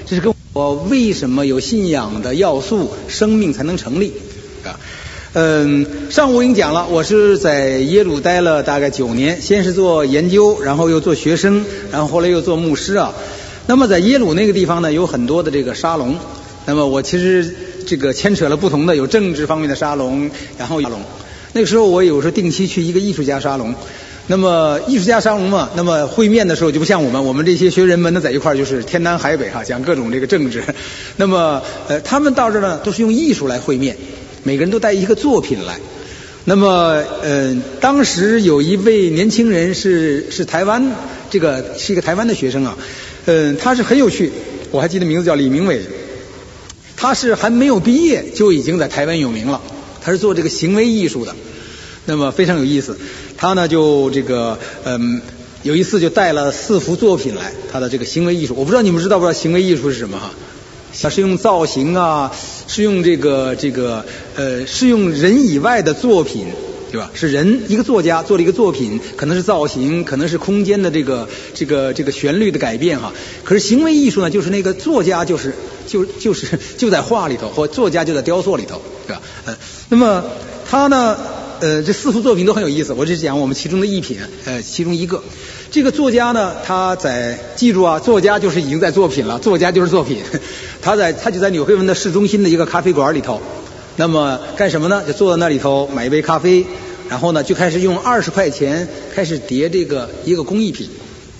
这是跟我为什么有信仰的要素，生命才能成立啊。上午我已经讲了，我是在耶鲁待了大概9年，先是做研究，然后又做学生，然后后来又做牧师啊。那么在耶鲁那个地方呢，有很多的这个沙龙。那么我其实这个牵扯了不同的，有政治方面的沙龙，然后沙龙。那个时候我有时候定期去一个艺术家沙龙。那么艺术家沙龙嘛，那么会面的时候就不像我们这些学人们呢在一块儿就是天南海北哈，讲各种这个政治。那么他们到这呢都是用艺术来会面，每个人都带一个作品来。那么当时有一位年轻人是台湾，这个是一个台湾的学生啊，他是很有趣，我还记得名字叫李明伟，他是还没有毕业就已经在台湾有名了，他是做这个行为艺术的。那么非常有意思，他呢就这个有一次就带了4幅作品来，他的这个行为艺术，我不知道你们知道不知道行为艺术是什么哈？他是用造型啊，是用是用人以外的作品，对吧？是人一个作家做了一个作品，可能是造型，可能是空间的这个旋律的改变哈。可是行为艺术呢，就是那个作家就在画里头，或作家就在雕塑里头，对吧？那么他呢？这4幅作品都很有意思，我只是讲我们其中的一品，其中一个。这个作家呢，他记住啊，作家就是已经在作品了，作家就是作品。他就在纽约湾的市中心的一个咖啡馆里头，那么干什么呢？就坐在那里头买一杯咖啡，然后呢就开始用20块钱开始叠这个一个工艺品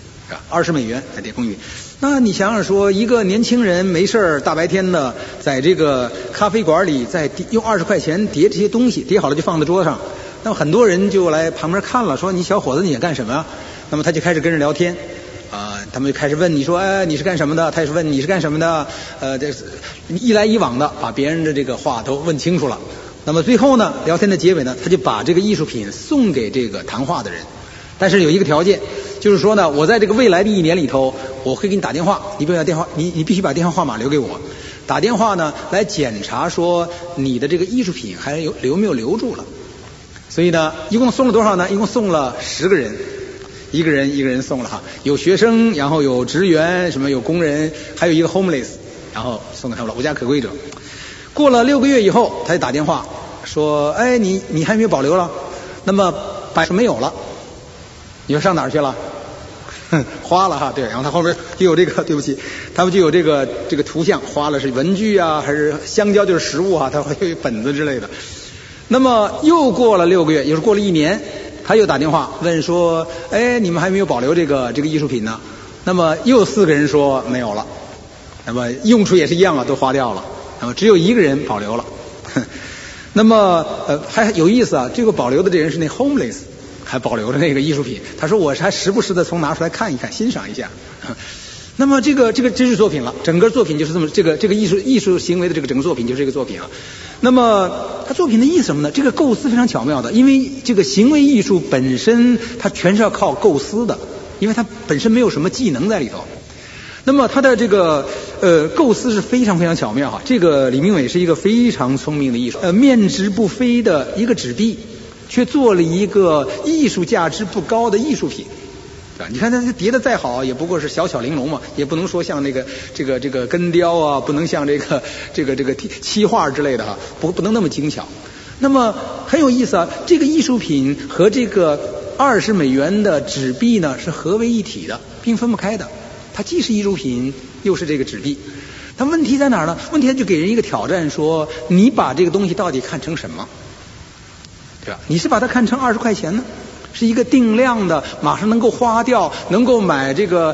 ，20美元来叠工艺品。那你想想说，一个年轻人没事大白天的在这个咖啡馆里在用20块钱叠这些东西，叠好了就放在桌上，那么很多人就来旁边看了，说你小伙子你也干什么呀？那么他就开始跟人聊天他们就开始问你说，你是干什么的？他也是问你是干什么的？这一来一往的把别人的这个话都问清楚了。那么最后呢，聊天的结尾呢，他就把这个艺术品送给这个谈话的人，但是有一个条件，就是说呢，我在这个未来的1年里头，我会给你打电话，你必须把电话号码留给我，打电话呢来检查说你的这个艺术品还留没有留住了。所以呢，一共送了多少呢？一共送了10个人，一个人送了哈，有学生，然后有职员，什么有工人，还有一个 homeless， 然后送给他们了，无家可归者。过了6个月以后，他就打电话说，你还没有保留了？那么是没有了。你说上哪儿去了？花了哈，对，然后他后边就有这个，对不起，他们就有这个图像，花了是文具啊，还是香蕉就是食物啊，他会有本子之类的。那么又过了6个月，也就是过了1年，他又打电话问说，你们还没有保留这个艺术品呢？那么又4个人说没有了，那么用处也是一样啊，都花掉了，那么只有1个人保留了。那么还有意思啊，这个保留的这人是那 homeless。还保留着那个艺术品，他说我还时不时的从拿出来看一看，欣赏一下。那么这是作品了，整个作品就是这么这个艺术行为的这个整个作品就是这个作品啊。那么他作品的意思什么呢？这个构思非常巧妙的，因为这个行为艺术本身它全是要靠构思的，因为它本身没有什么技能在里头。那么他的这个构思是非常非常巧妙哈。这个李明伟是一个非常聪明的艺术，面值不菲的一个纸币。却做了一个艺术价值不高的艺术品，对吧？你看它叠的再好，也不过是小巧玲珑嘛，也不能说像那个这个根雕啊，不能像这个漆画之类的哈，不能那么精巧。那么很有意思啊，这个艺术品和这个20美元的纸币呢是合为一体的，并分不开的。它既是艺术品，又是这个纸币。但问题在哪儿呢？问题就给人一个挑战，说你把这个东西到底看成什么？对吧？你是把它看成20块钱呢，是一个定量的，马上能够花掉，能够买这个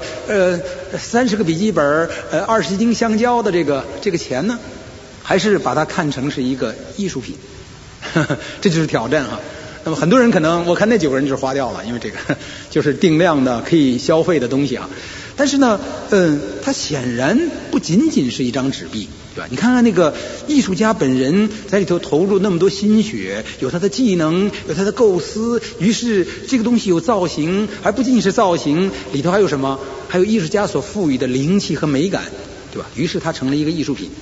30个笔记本，20斤香蕉的这个钱呢，还是把它看成是一个艺术品？这就是挑战哈。那么很多人可能，我看那9个人就是花掉了，因为这个就是定量的可以消费的东西啊。但是呢，它显然不仅仅是一张纸币，对吧？你看看那个艺术家本人在里头投入那么多心血，有他的技能，有他的构思，于是这个东西有造型，而不仅仅是造型，里头还有什么？还有艺术家所赋予的灵气和美感，对吧？于是它成了一个艺术品。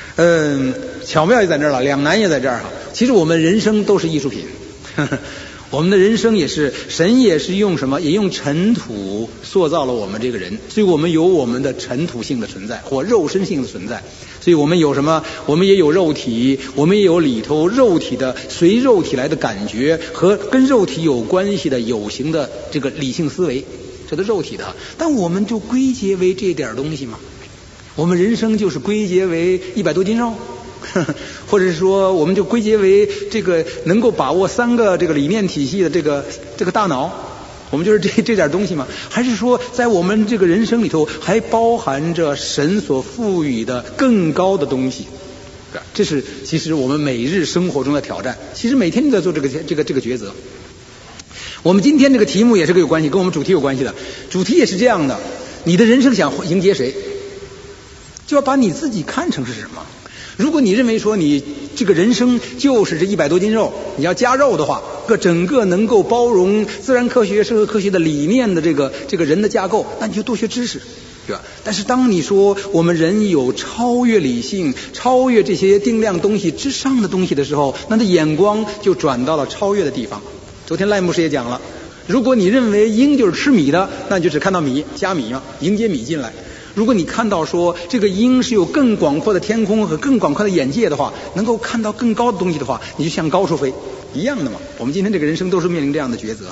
巧妙也在这儿了，两难也在这儿哈。其实我们人生都是艺术品。 我们的人生也是，神也是用什么？也用尘土塑造了我们这个人，所以我们有我们的尘土性的存在或肉身性的存在。所以我们有什么？我们也有肉体，我们也有里头肉体的随肉体来的感觉和跟肉体有关系的有形的这个理性思维，这都肉体的。但我们就归结为这点东西吗？我们人生就是归结为100多斤肉，或者是说我们就归结为这个能够把握3个这个理念体系的这个大脑，我们就是这点东西吗？还是说在我们这个人生里头还包含着神所赋予的更高的东西？这是其实我们每日生活中的挑战，其实每天都在做这个抉择。我们今天这个题目也是有关系，跟我们主题有关系的。主题也是这样的，你的人生想迎接谁，就要把你自己看成是什么。如果你认为说你这个人生就是这100多斤肉，你要加肉的话，整个能够包容自然科学、社会科学的理念的这个人的架构，那你就多学知识，对吧？但是当你说我们人有超越理性、超越这些定量东西之上的东西的时候，那的眼光就转到了超越的地方。昨天赖牧师也讲了，如果你认为鹰就是吃米的，那你就只看到米加米嘛，迎接米进来。如果你看到说这个鹰是有更广阔的天空和更广阔的眼界的话，能够看到更高的东西的话，你就向高处飞，一样的嘛。我们今天这个人生都是面临这样的抉择。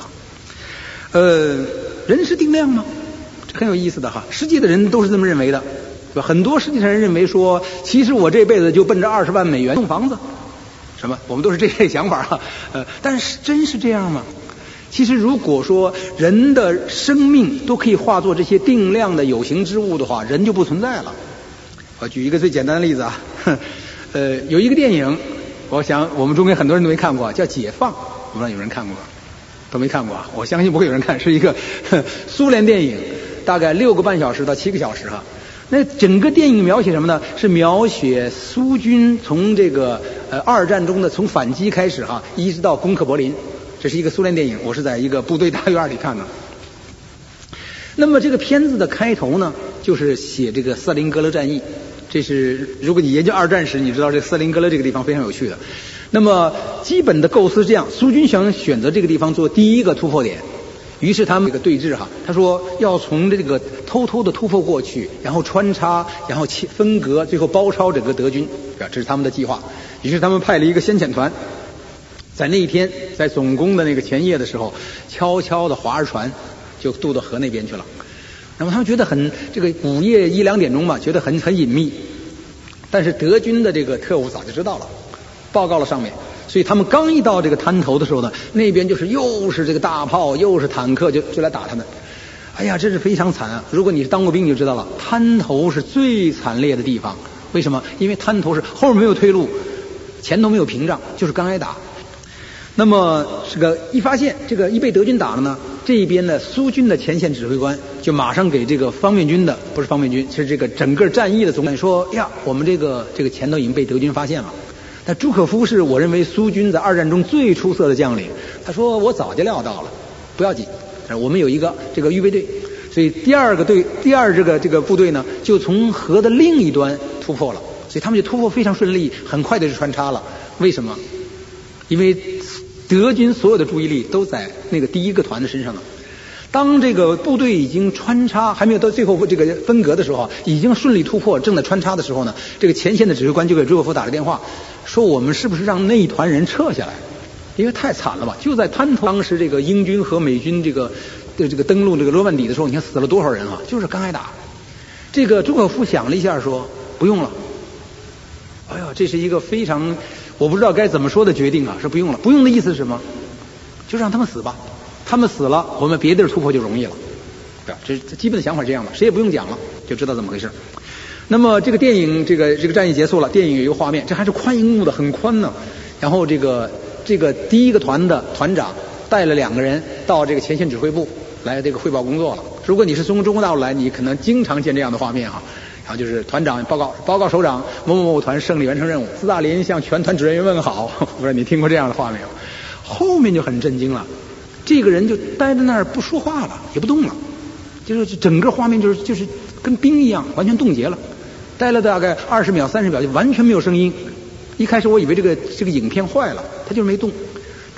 人是定量吗？这很有意思的哈。世界的人都是这么认为的，对吧？很多世界上人认为说，其实我这辈子就奔着20万美元弄房子，什么？我们都是这些想法哈。但是真是这样吗？其实如果说人的生命都可以化作这些定量的有形之物的话，人就不存在了。我举一个最简单的例子啊，有一个电影，我想我们中间很多人都没看过，叫《解放》，我不知道有人看过吗？都没看过啊？我相信不会有人看，是一个苏联电影，大概6个半小时到7个小时哈。那整个电影描写什么呢？是描写苏军从这个2战中的从反击开始哈，一直到攻克柏林。这是一个苏联电影，我是在一个部队大院里看的。那么这个片子的开头呢，就是写这个斯大林格勒战役。这是如果你研究2战时，你知道这斯大林格勒这个地方非常有趣的。那么基本的构思是这样，苏军想选择这个地方做第一个突破点，于是他们这个对峙哈，他说要从这个偷偷的突破过去，然后穿插，然后分隔，最后包抄整个德军，这是他们的计划。于是他们派了一个先遣团。在那一天，在总攻的那个前夜的时候，悄悄的划着船就渡到河那边去了。那么他们觉得这个午夜1、2点钟吧，觉得很隐秘。但是德军的这个特务早就知道了，报告了上面，所以他们刚一到这个滩头的时候呢，那边就是又是这个大炮，又是坦克，就来打他们。哎呀，真是非常惨啊！如果你是当过兵，你就知道了，滩头是最惨烈的地方。为什么？因为滩头是后面没有退路，前头没有屏障，就是刚挨打。那么这个一发现这个一被德军打了呢，这一边的苏军的前线指挥官就马上给这个方面军的，不是方面军，是这个整个战役的总管说呀，我们这个前头已经被德军发现了。但朱可夫是我认为苏军在2战中最出色的将领，他说我早就料到了，不要紧，我们有一个这个预备队，所以第二这个部队呢就从河的另一端突破了，所以他们就突破非常顺利，很快的就穿插了。为什么？因为德军所有的注意力都在那个第一个团的身上了。当这个部队已经穿插，还没有到最后这个分隔的时候，已经顺利突破，正在穿插的时候呢，这个前线的指挥官就给朱可夫打了电话，说我们是不是让那一团人撤下来？因为太惨了吧！就在滩头，当时这个英军和美军这个登陆这个罗曼底的时候，你看死了多少人啊？就是刚挨打。这个朱可夫想了一下，说不用了。哎呀，这是一个非常我不知道该怎么说的决定啊！是不用了，不用的意思是什么？就让他们死吧。他们死了，我们别地儿突破就容易了，对吧？这基本的想法是这样的，谁也不用讲了，就知道怎么回事。那么这个电影，这个战役结束了，电影有一个画面，这还是宽银幕的，很宽呢。然后这个第一个团的团长带了2个人到这个前线指挥部来这个汇报工作了。如果你是从中国大陆来，你可能经常见这样的画面哈。然后就是团长报告首长，某某某团胜利完成任务，斯大林向全团指挥员问好。不知道你听过这样的话没有？后面就很震惊了。这个人就待在那儿不说话了，也不动了，就是整个画面就是跟冰一样，完全冻结了。待了大概20秒、30秒，就完全没有声音。一开始我以为这个影片坏了，他就是没动。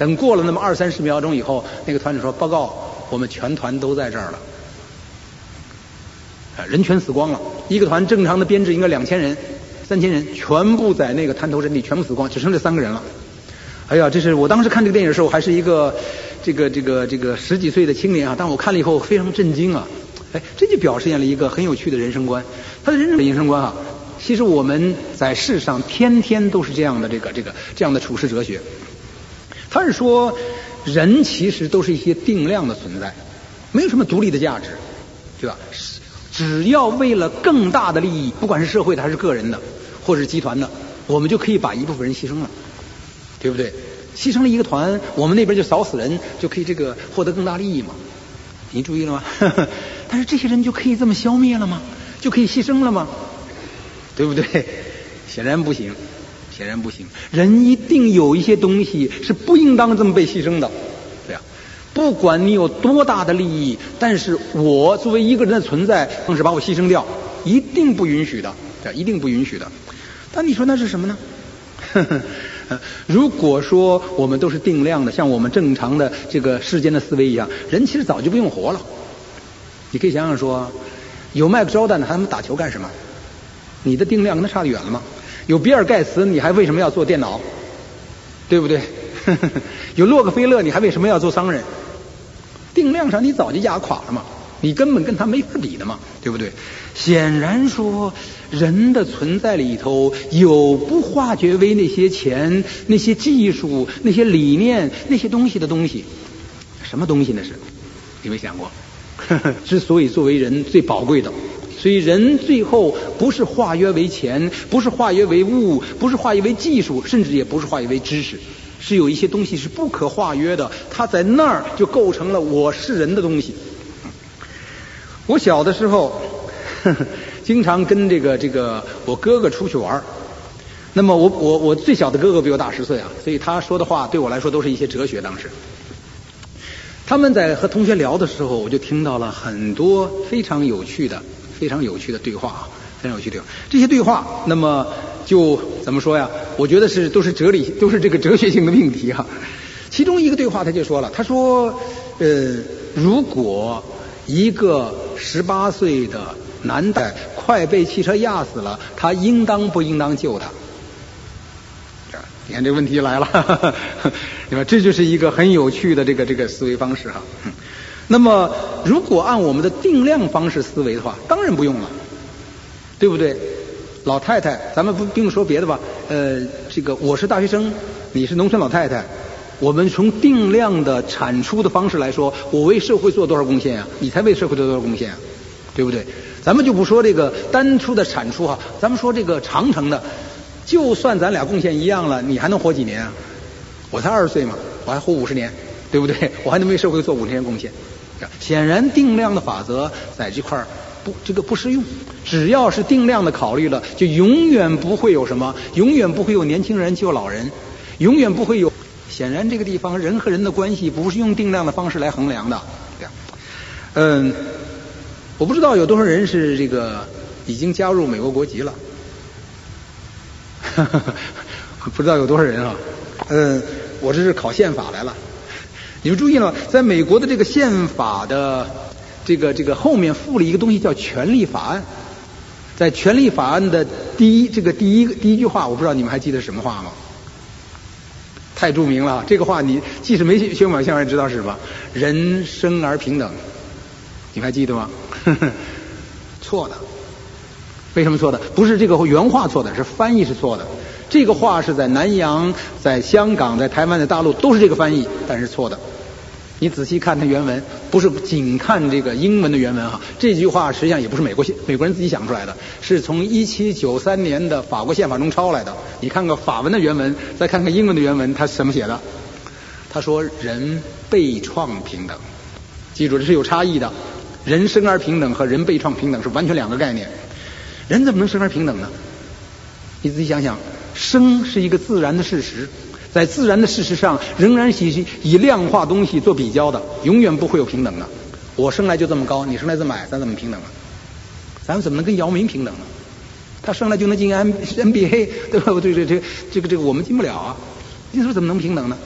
等过了那么20-30秒钟以后，那个团长说：“报告，我们全团都在这儿了。”人全死光了。一个团正常的编制应该2000人、3000人，全部在那个滩头阵地全部死光，只剩这3个人了。哎呀，这是我当时看这个电影的时候，还是一个这个10几岁的青年啊，但我看了以后非常震惊啊。哎，这就表现了一个很有趣的人生观。他的人生观啊，其实我们在世上天天都是这样的这样的处世哲学。他是说，人其实都是一些定量的存在，没有什么独立的价值，对吧？只要为了更大的利益，不管是社会的还是个人的，或者是集团的，我们就可以把一部分人牺牲了，对不对？牺牲了一个团，我们那边就少死人，就可以获得更大利益嘛。你注意了吗？但是这些人就可以这么消灭了吗？就可以牺牲了吗？对不对？显然不行，显然不行。人一定有一些东西是不应当这么被牺牲的，对啊。不管你有多大的利益，但是我作为一个人的存在，更是把我牺牲掉，一定不允许的，对，一定不允许的。但你说那是什么呢？如果说我们都是定量的，像我们正常的这个世间的思维一样，人其实早就不用活了。你可以想想说，有麦克乔丹他们打球干什么？你的定量跟他差得远了吗？有比尔盖茨，你还为什么要做电脑？对不对？有洛克菲勒，你还为什么要做商人？定量上你早就压垮了嘛，你根本跟他没法比的嘛，对不对？显然说，人的存在里头有不化觉为那些钱、那些技术、那些理念、那些东西的东西。什么东西呢？是你没想过？之所以作为人最宝贵的，所以人最后不是化约为钱，不是化约为物，不是化约为技术，甚至也不是化约为知识，是有一些东西是不可化约的，它在那儿就构成了我是人的东西。我小的时候经常跟这个我哥哥出去玩，那么我最小的哥哥比我大10岁啊，所以他说的话对我来说都是一些哲学。当时他们在和同学聊的时候，我就听到了很多非常有趣的对话啊，非常有趣的对话。这些对话，那么就怎么说呀？我觉得都是这个哲学性的命题啊。其中一个对话他就说了，他说如果一个18岁的男的快被汽车压死了，他应当不应当救他？你看这个问题就来了，对吧？这就是一个很有趣的这个思维方式哈。那么如果按我们的定量方式思维的话，当然不用了，对不对？老太太，咱们不用说别的吧，我是大学生，你是农村老太太，我们从定量的产出的方式来说，我为社会做多少贡献啊？你才为社会做多少贡献啊？对不对？咱们就不说这个单出的产出哈，咱们说这个长程的，就算咱俩贡献一样了，你还能活几年啊？我才20岁嘛，我还活50年，对不对？我还能为社会做50年贡献。显然定量的法则在这块不适用。只要是定量的考虑了，就永远不会有什么，永远不会有年轻人救老人，永远不会有。显然这个地方人和人的关系不是用定量的方式来衡量的。我不知道有多少人是已经加入美国国籍了。不知道有多少人啊？我这是考宪法来了。你们注意了，在美国的这个宪法的这个后面附了一个东西叫权利法案。在权利法案的第一句话，我不知道你们还记得什么话吗？太著名了，这个话你即使没学过相声也知道是什么，人生而平等，你们还记得吗？错的。为什么错的？不是这个原话错的，是翻译是错的。这个话是在南洋、在香港、在台湾、在大陆都是这个翻译，但是错的。你仔细看它原文，不是仅看这个英文的原文哈。这句话实际上也不是美国人自己想出来的，是从1793年的法国宪法中抄来的。你看看法文的原文，再看看英文的原文，它是怎么写的？他说人被创平等，记住这是有差异的。人生而平等和人被创平等是完全两个概念。人怎么能生而平等呢？你仔细想想，生是一个自然的事实，在自然的事实上仍然是以量化东西做比较的，永远不会有平等的。我生来就这么高，你生来这么矮，咱怎么平等啊？咱们怎么能跟姚明平等呢？他生来就能进 NBA， 对吧？这个我们进不了啊。你说怎么能平等呢？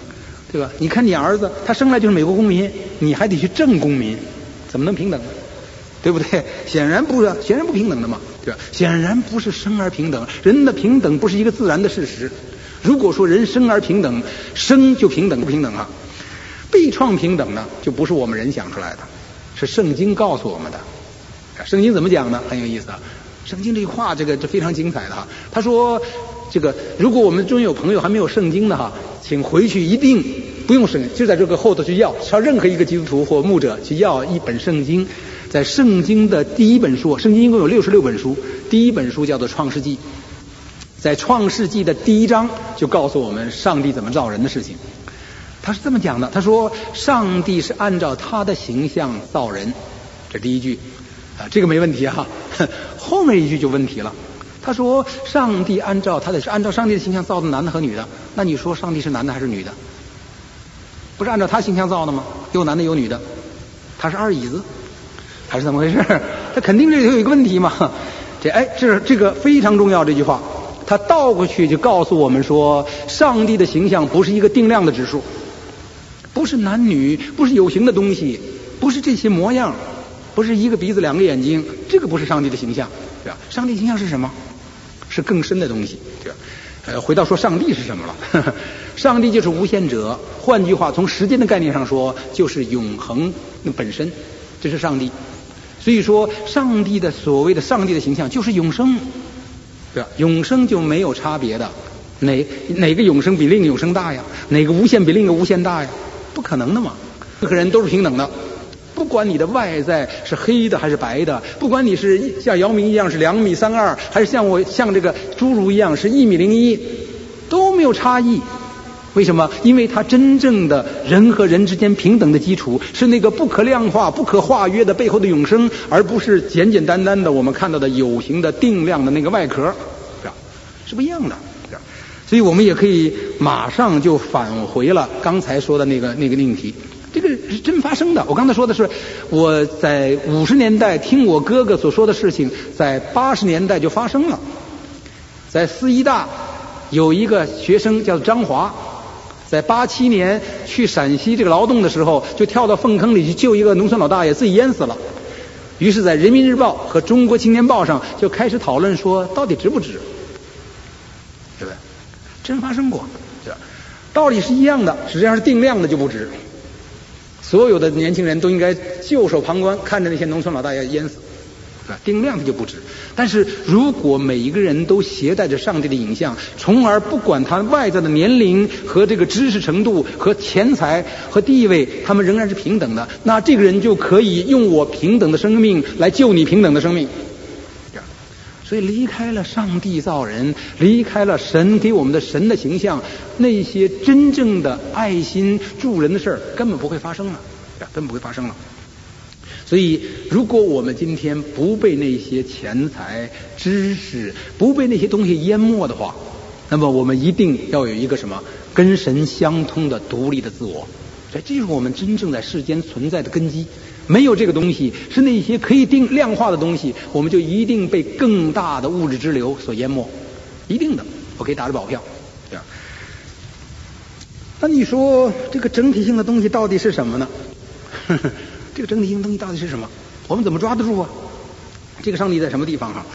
对吧？你看你儿子，他生来就是美国公民，你还得去证公民，怎么能平等呢？对不对？显然不平等的嘛，对吧？显然不是生而平等，人的平等不是一个自然的事实。如果说人生而平等，生就平等不平等啊？被创平等呢，就不是我们人想出来的，是圣经告诉我们的。圣经怎么讲呢？很有意思啊。圣经这句话，这非常精彩的哈。他说，如果我们中有朋友还没有圣经的哈，请回去一定不用圣经，就在这个后头去要任何一个基督徒或牧者去要一本圣经。在圣经的第一本书，圣经一共有66本书，第一本书叫做《创世纪》。在《创世纪》的第1章就告诉我们上帝怎么造人的事情。他是这么讲的，他说上帝是按照他的形象造人，这第一句啊，这个没问题哈。后面一句就问题了，他说上帝按照上帝的形象造的男的和女的，那你说上帝是男的还是女的？不是按照他形象造的吗？有男的有女的，他是二椅子还是怎么回事？他肯定这里头有一个问题嘛。这个非常重要，这句话他倒过去就告诉我们说，上帝的形象不是一个定量的指数，不是男女，不是有形的东西，不是这些模样，不是一个鼻子两个眼睛，这个不是上帝的形象，对吧？上帝的形象是什么？是更深的东西，对吧？回到说上帝是什么了？上帝就是无限者，换句话从时间的概念上说，就是永恒的本身，这是上帝。所以说上帝的所谓的上帝的形象就是永生，对吧？永生就没有差别的，哪个永生比另一个永生大呀？哪个无限比另一个无限大呀？不可能的嘛！任何人都是平等的，不管你的外在是黑的还是白的，不管你是像姚明一样是2.32米，还是像这个侏儒一样是1.01米，都没有差异。为什么？因为它真正的人和人之间平等的基础是那个不可量化、不可化约的背后的永生，而不是简简单单的我们看到的有形的定量的那个外壳，是不一样的。所以我们也可以马上就返回了刚才说的那个命题。这个是真发生的。我刚才说的是我在50年代听我哥哥所说的事情，在80年代就发生了。在4医大有一个学生叫张华，在87年去陕西这个劳动的时候，就跳到粪坑里去救一个农村老大爷，自己淹死了。于是在人民日报和中国青年报上就开始讨论说，到底值不值，对不对？真发生过，对吧？道理是一样的，实际上是定量的就不值。所有的年轻人都应该袖手旁观，看着那些农村老大爷淹死，对吧？定量的就不值。但是如果每一个人都携带着上帝的影像，从而不管他外在的年龄和这个知识程度和钱财和地位，他们仍然是平等的，那这个人就可以用我平等的生命来救你平等的生命。所以离开了上帝造人，离开了神给我们的神的形象，那些真正的爱心助人的事儿根本不会发生了，根本不会发生了。所以如果我们今天不被那些钱财知识，不被那些东西淹没的话，那么我们一定要有一个什么跟神相通的独立的自我，这是我们真正在世间存在的根基。没有这个东西，是那些可以量化的东西，我们就一定被更大的物质之流所淹没，一定的，我可以打着保票，对吧？那你说这个整体性的东西到底是什么呢？这个整体性的东西到底是什么？我们怎么抓得住啊？这个上帝在什么地方哈？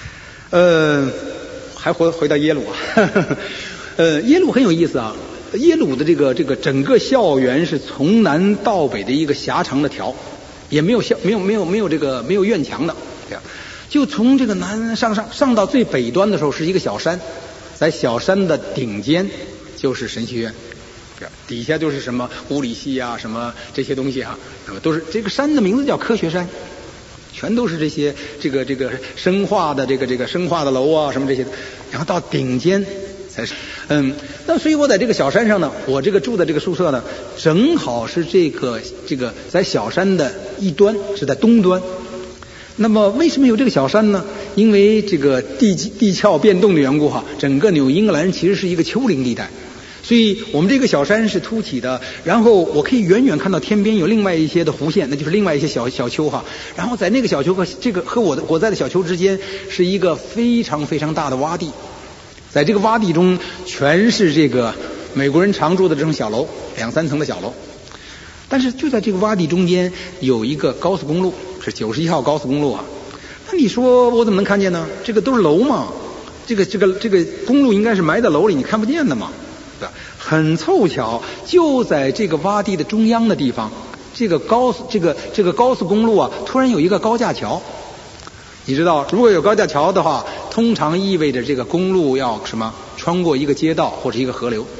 还回到耶鲁啊？耶鲁很有意思啊。耶鲁的这个整个校园是从南到北的一个狭长的条，也没有院墙的，这样就从这个南上到最北端的时候是一个小山，在小山的顶尖就是神学院，底下就是什么物理系啊，什么这些东西啊，都是这个山的名字叫科学山，全都是这些这个生化的这个生化的楼啊什么这些，然后到顶尖才是那所以我在这个小山上呢，我这个住的这个宿舍呢，正好是这个在小山的一端，是在东端。那么为什么有这个小山呢？因为这个地壳变动的缘故哈，整个纽英格兰其实是一个丘陵地带，所以我们这个小山是凸起的，然后我可以远远看到天边有另外一些的弧线，那就是另外一些小丘哈。然后在那个小丘和我在的小丘之间是一个非常非常大的洼地，在这个洼地中全是这个美国人常住的这种小楼，2、3层的小楼。但是就在这个洼地中间有一个高速公路，是91号高速公路啊。那你说我怎么能看见呢？这个都是楼嘛，这个公路应该是埋在楼里，你看不见的嘛。很凑巧，就在这个洼地的中央的地方，这个高速公路啊，突然有一个高架桥。你知道，如果有高架桥的话，通常意味着这个公路要什么？穿过一个街道或者一个河流。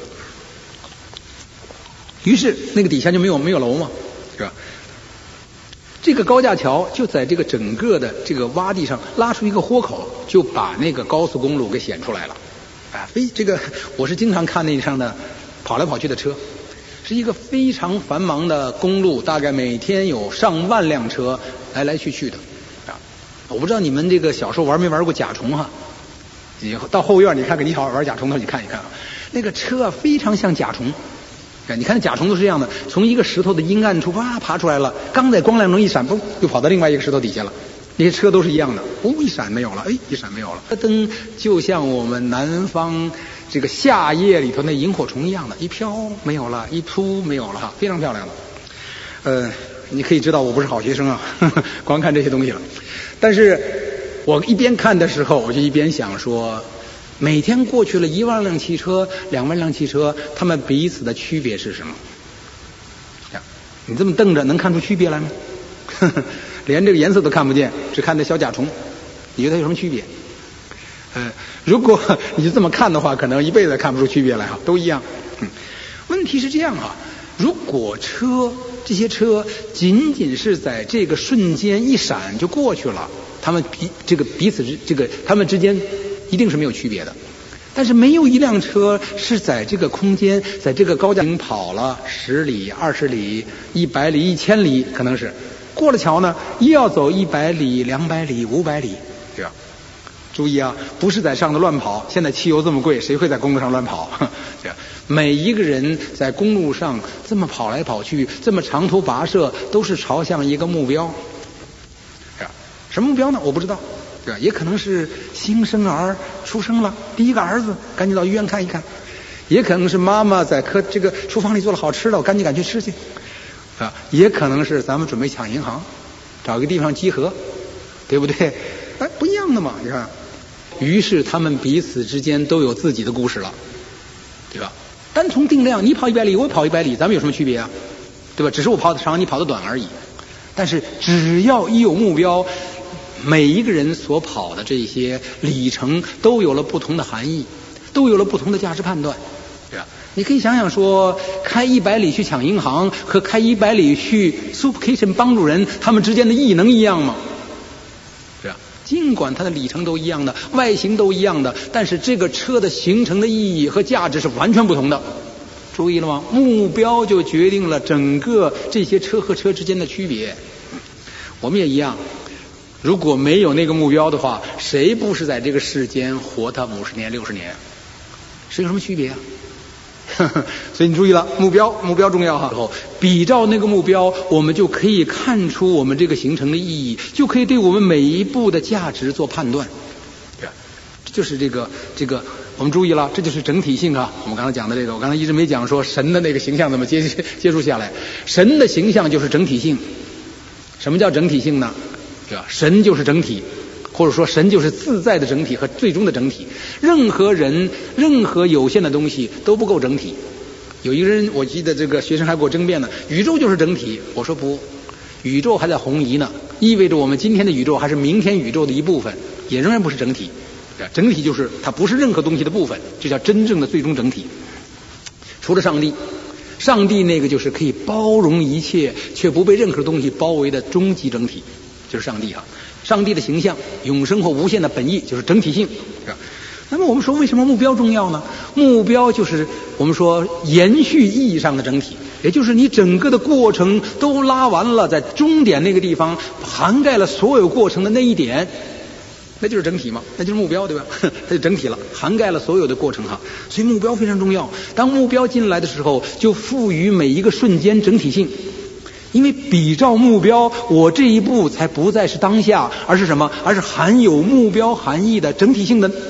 于是那个底下就没有楼嘛，是吧？这个高架桥就在这个整个的这个洼地上拉出一个豁口，就把那个高速公路给显出来了。我是经常看那上的跑来跑去的车，是一个非常繁忙的公路，大概每天有上万辆车来来去去的。我不知道你们这个小时候玩没玩过甲虫哈？你到后院你看看，你好玩甲虫的，你看一看啊，那个车啊非常像甲虫。你看那甲虫都是这样的，从一个石头的阴暗处爬出来了，刚在光亮中一闪，嘣，又跑到另外一个石头底下了。那些车都是一样的，一闪没有了，一闪没有了。灯就像我们南方这个夏夜里头那萤火虫一样的，一飘没有了，一扑没有了哈，非常漂亮的。你可以知道我不是好学生啊，光看这些东西了。但是我一边看的时候，我就一边想说，每天过去了1万辆汽车、2万辆汽车，他们彼此的区别是什么？你这么瞪着能看出区别来吗？连这个颜色都看不见，只看那小甲虫，你觉得它有什么区别？如果你就这么看的话，可能一辈子看不出区别来哈，都一样。问题是这样啊，如果这些车仅仅是在这个瞬间一闪就过去了，他们他们之间一定是没有区别的。但是没有一辆车是在这个空间，在这个高架跑了10里、20里、100里、1000里，可能是过了桥呢，又要走100里、200里、500里，对吧？注意啊，不是在上头乱跑。现在汽油这么贵，谁会在公路上乱跑？对吧？每一个人在公路上这么跑来跑去，这么长途跋涉，都是朝向一个目标。什么目标呢？我不知道。对吧？也可能是新生儿出生了，第一个儿子，赶紧到医院看一看；也可能是妈妈在这个厨房里做了好吃的，我赶紧去吃去。也可能是咱们准备抢银行，找个地方集合，对不对？不一样的嘛，你看。于是他们彼此之间都有自己的故事了，对吧？单从定量，你跑100里，我跑100里，咱们有什么区别啊？对吧？只是我跑得长，你跑得短而已。但是只要一有目标，每一个人所跑的这些里程都有了不同的含义，都有了不同的价值判断，对吧？你可以想想说，开100里去抢银行和开100里去 soup kitchen 帮助人，他们之间的意义能一样吗？对吧？尽管它的里程都一样的，外形都一样的，但是这个车的形成的意义和价值是完全不同的。注意了吗？目标就决定了整个这些车和车之间的区别。我们也一样。如果没有那个目标的话，谁不是在这个世间活他50年、60年？是有什么区别啊？所以你注意了，目标重要哈。然后比照那个目标，我们就可以看出我们这个行程的意义，就可以对我们每一步的价值做判断。对吧？这就是这个，我们注意了，这就是整体性啊。我们刚才讲的这个，我刚才一直没讲说神的那个形象怎么接触下来。神的形象就是整体性。什么叫整体性呢？对吧？神就是整体，或者说神就是自在的整体和最终的整体。任何人、任何有限的东西都不够整体。有一个人，我记得这个学生还给我争辩呢，宇宙就是整体。我说不，宇宙还在红移呢，意味着我们今天的宇宙还是明天宇宙的一部分，也仍然不是整体。整体就是它不是任何东西的部分，这叫真正的最终整体。除了上帝。上帝那个就是可以包容一切却不被任何东西包围的终极整体，就是上帝啊。上帝的形象、永生或无限的本意就是整体性。那么我们说为什么目标重要呢？目标就是我们说延续意义上的整体，也就是你整个的过程都拉完了，在终点那个地方涵盖了所有过程的那一点，那就是整体嘛，那就是目标，对吧？它就整体了，涵盖了所有的过程哈。所以目标非常重要。当目标进来的时候，就赋予每一个瞬间整体性。因为比照目标，我这一步才不再是当下，而是什么？而是含有目标含义的整体性的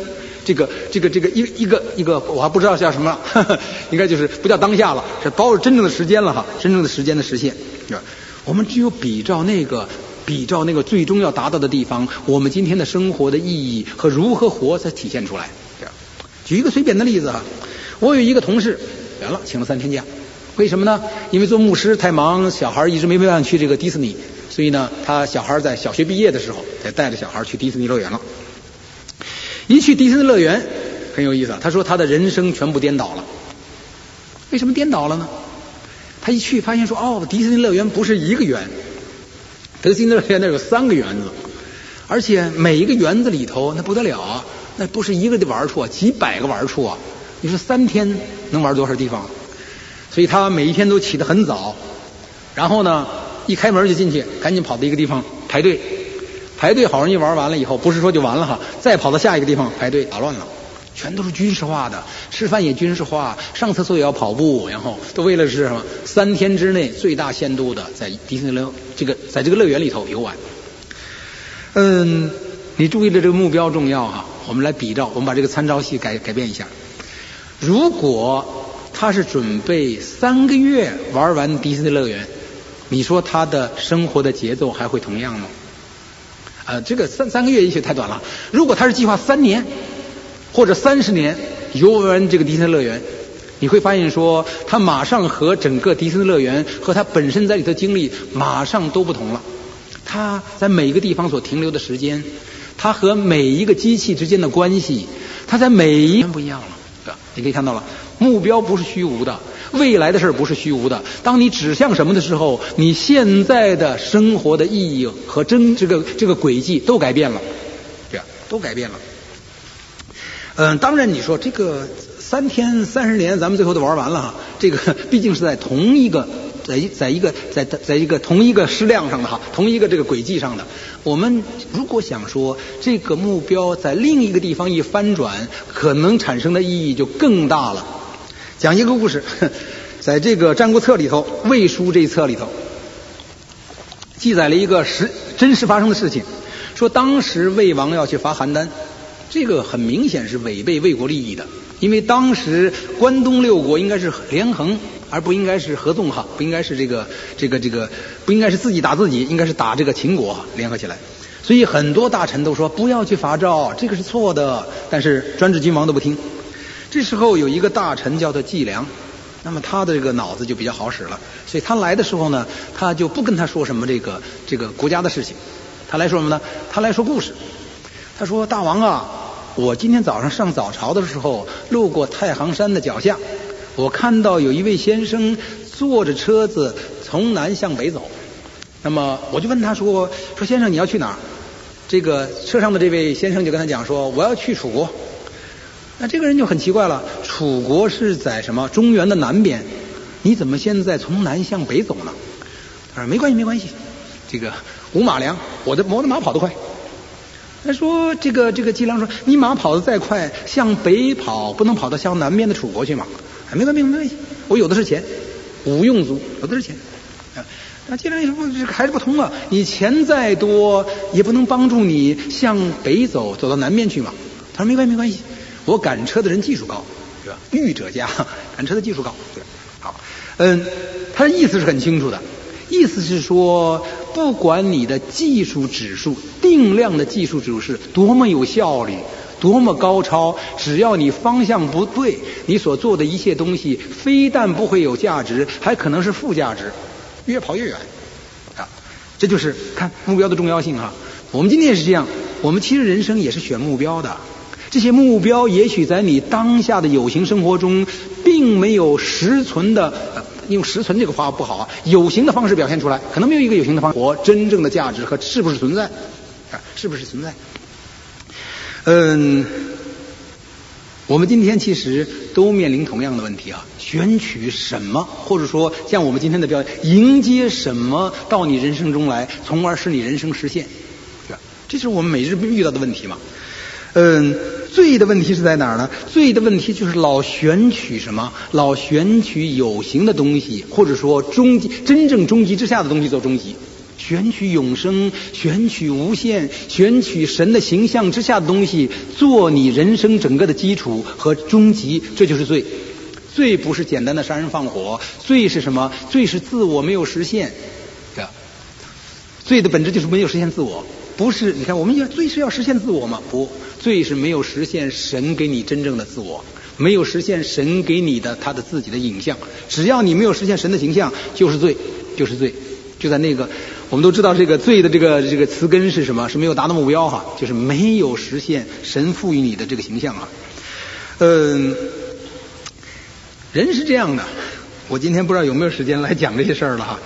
一个，我还不知道叫什么了，应该就是不叫当下了，是包括真正的时间了哈，真正的时间的实现。我们只有比照那个最终要达到的地方，我们今天的生活的意义和如何活才体现出来。举一个随便的例子哈，我有一个同事远了，请了3天假，为什么呢？因为做牧师太忙，小孩一直没办法去这个迪士尼，所以呢，他小孩在小学毕业的时候才带着小孩去迪士尼乐园了。一去迪士尼乐园很有意思啊，他说他的人生全部颠倒了。为什么颠倒了呢？他一去发现说，迪士尼乐园不是一个园，迪士尼乐园那有3个园子，而且每一个园子里头那不得了啊，那不是一个的玩处啊，几百个玩处啊，你说3天能玩多少地方？所以他每一天都起得很早，然后呢一开门就进去，赶紧跑到一个地方排队，好容易玩完了以后，不是说就完了哈，再跑到下一个地方排队，打乱了，全都是军事化的，吃饭也军事化，上厕所也要跑步，然后都为了是什么？3天之内最大限度的在迪士尼乐在这个乐园里头游玩。你注意的这个目标重要哈，我们来比照，我们把这个参照系改变一下。如果他是准备3个月玩完迪士尼乐园，你说他的生活的节奏还会同样吗？这个三个月也许太短了。如果他是计划3年或者30年游玩这个迪士尼乐园，你会发现说他马上和整个迪士尼乐园和他本身在里头经历马上都不同了。他在每一个地方所停留的时间，他和每一个机器之间的关系，他在每一不一样了，对吧？你可以看到了，目标不是虚无的，未来的事不是虚无的。当你指向什么的时候，你现在的生活的意义和这个轨迹都改变了，对吧？都改变了。当然你说这个3天30年咱们最后都玩完了哈，这个毕竟是在同一个在一个同一个矢量上的哈，同一个这个轨迹上的。我们如果想说这个目标在另一个地方一翻转，可能产生的意义就更大了。讲一个故事，在这个《战国策》里头，《魏书》这一册里头记载了一个真实发生的事情，说当时魏王要去伐邯郸，这个很明显是违背魏国利益的，因为当时关东6国应该是连横，而不应该是合纵哈，不应该是这个不应该是自己打自己，应该是打这个秦国联合起来。所以很多大臣都说不要去伐赵，这个是错的，但是专制君王都不听。这时候有一个大臣叫做季梁，那么他的这个脑子就比较好使了，所以他来的时候呢，他就不跟他说什么这个国家的事情，他来说什么呢？他来说故事。他说大王啊，我今天早上上早朝的时候路过太行山的脚下，我看到有一位先生坐着车子从南向北走，那么我就问他说先生你要去哪儿？这个车上的这位先生就跟他讲说我要去楚国。那这个人就很奇怪了，楚国是在什么中原的南边，你怎么现在从南向北走呢？他说没关系，这个5马粮，我的马跑得快。他说这个季梁说你马跑得再快，向北跑不能跑到向南边的楚国去吗？没关系，我有的是钱，5用足，有的是钱。那季梁一说还是不通啊，你钱再多也不能帮助你向北走到南边去嘛。他说没关系，我赶车的人技术高，对吧？御者家赶车的技术高，对吧？好，他的意思是很清楚的，意思是说不管你的技术指数，定量的技术指数是多么有效率，多么高超，只要你方向不对，你所做的一切东西非但不会有价值，还可能是负价值，越跑越远啊！这就是看目标的重要性哈。我们今天也是这样，我们其实人生也是选目标的，这些目标也许在你当下的有形生活中并没有实存的用实存这个话不好啊，有形的方式表现出来，可能没有一个有形的方式活真正的价值和是不是存在啊？是不是存在？我们今天其实都面临同样的问题啊，选取什么，或者说像我们今天的标题，迎接什么到你人生中来，从而使你人生实现，对吧？这是我们每日遇到的问题嘛。罪的问题是在哪儿呢？罪的问题就是老选取什么？老选取有形的东西，或者说真正终极之下的东西做终极。 选取永生，选取无限，选取神的形象之下的东西，做你人生整个的基础和终极，这就是罪。罪不是简单的杀人放火，罪是什么？罪是自我没有实现。罪的本质就是没有实现自我，不是？你看，我们罪是要实现自我吗？不，罪是没有实现神给你真正的自我，没有实现神给你的他的自己的影像。只要你没有实现神的形象，就是罪，就是罪。就在那个，我们都知道这个罪的这个词根是什么？是没有达到目标哈，就是没有实现神赋予你的这个形象啊。人是这样的，我今天不知道有没有时间来讲这些事儿了哈。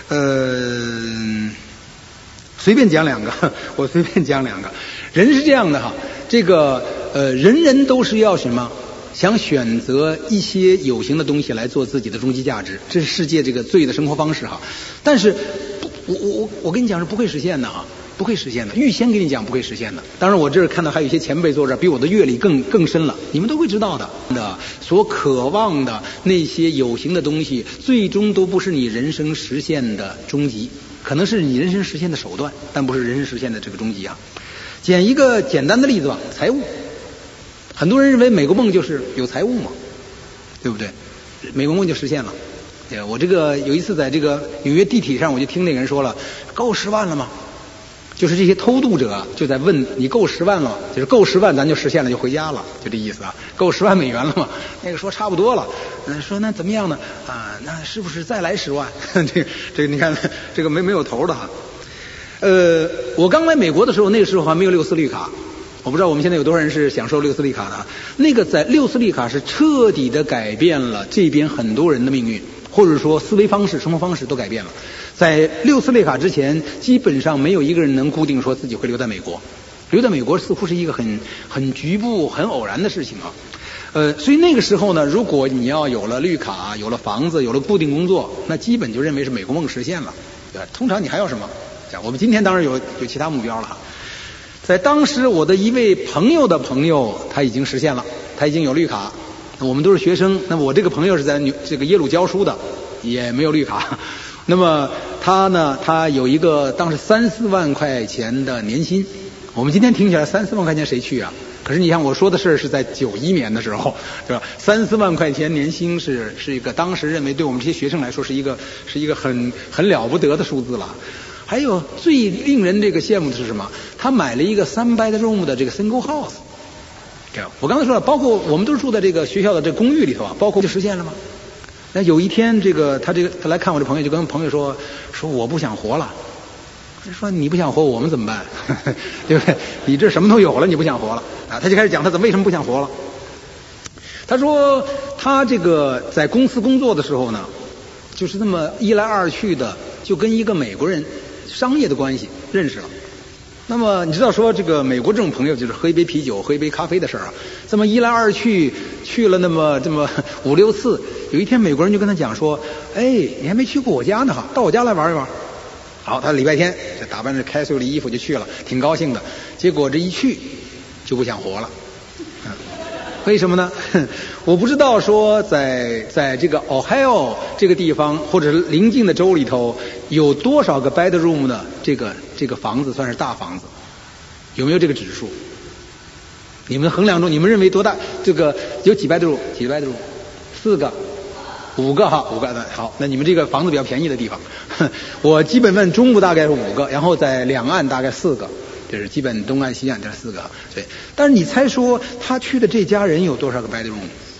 随便讲两个，我随便讲两个。人是这样的哈，这个人人都是要什么？想选择一些有形的东西来做自己的终极价值，这是世界这个罪的生活方式哈。但是我跟你讲是不会实现的哈，不会实现的，预先给你讲不会实现的。当然我这儿看到还有一些前辈坐这儿，比我的阅历更深了，你们都会知道的。所渴望的那些有形的东西，最终都不是你人生实现的终极，可能是你人生实现的手段，但不是人生实现的这个终极啊。捡一个简单的例子吧，财务。很多人认为美国梦就是有财务嘛，对不对？美国梦就实现了。对，我这个有一次在这个纽约地铁上，我就听那个人说了，够10万了吗？就是这些偷渡者就在问你够10万了吗？就是够10万咱就实现了，就回家了，就这意思啊。够10万美元了吗？那个说差不多了。说那怎么样呢？啊，那是不是再来10万？这个你看这个没有头的哈。我刚来美国的时候，那个时候还没有六四绿卡。我不知道我们现在有多少人是享受六四绿卡的。那个在六四绿卡是彻底的改变了这边很多人的命运，或者说思维方式、生活方式都改变了。在六四绿卡之前，基本上没有一个人能固定说自己会留在美国。留在美国似乎是一个很局部、很偶然的事情啊。所以那个时候呢，如果你要有了绿卡、有了房子、有了固定工作，那基本就认为是美国梦实现了。对吧？通常你还要什么？我们今天当然有其他目标了哈。在当时我的一位朋友的朋友他已经实现了，他已经有绿卡，我们都是学生，那么我这个朋友是在这个耶鲁教书的，也没有绿卡。那么他呢，他有一个当时3-4万块钱的年薪，我们今天听起来3-4万块钱谁去啊？可是你看我说的事是在91年的时候，对吧？3-4万块钱年薪是一个当时认为对我们这些学生来说是一个很了不得的数字了。还有最令人这个羡慕的是什么？他买了一个3 bedroom 的这个 single house。我刚才说了，包括我们都是住在这个学校的这个公寓里头啊，包括就实现了吗？那有一天他来看我这朋友，就跟朋友说我不想活了。说你不想活，我们怎么办？对不对？你这什么都有了，你不想活了啊？他就开始讲他为什么不想活了。他说他这个在公司工作的时候呢，就是这么一来二去的，就跟一个美国人商业的关系认识了。那么你知道说这个美国这种朋友就是喝一杯啤酒喝一杯咖啡的事儿啊，这么一来二去去了这么5-6次，有一天美国人就跟他讲说，哎，你还没去过我家呢哈，到我家来玩一玩。好，他礼拜天就打扮着casual的衣服就去了，挺高兴的。结果这一去就不想活了。为什么呢？我不知道说在这个 Ohio 这个地方或者是邻近的州里头有多少个 bedroom 的这个房子算是大房子，有没有这个指数？你们衡量中你们认为多大？这个有几 bedroom？ 4个5个哈，5个。好，那你们这个房子比较便宜的地方，我基本问中部大概是5个，然后在两岸大概4个。就是基本东岸西岸这4个，对。但是你猜说他去的这家人有多少个 bedroom？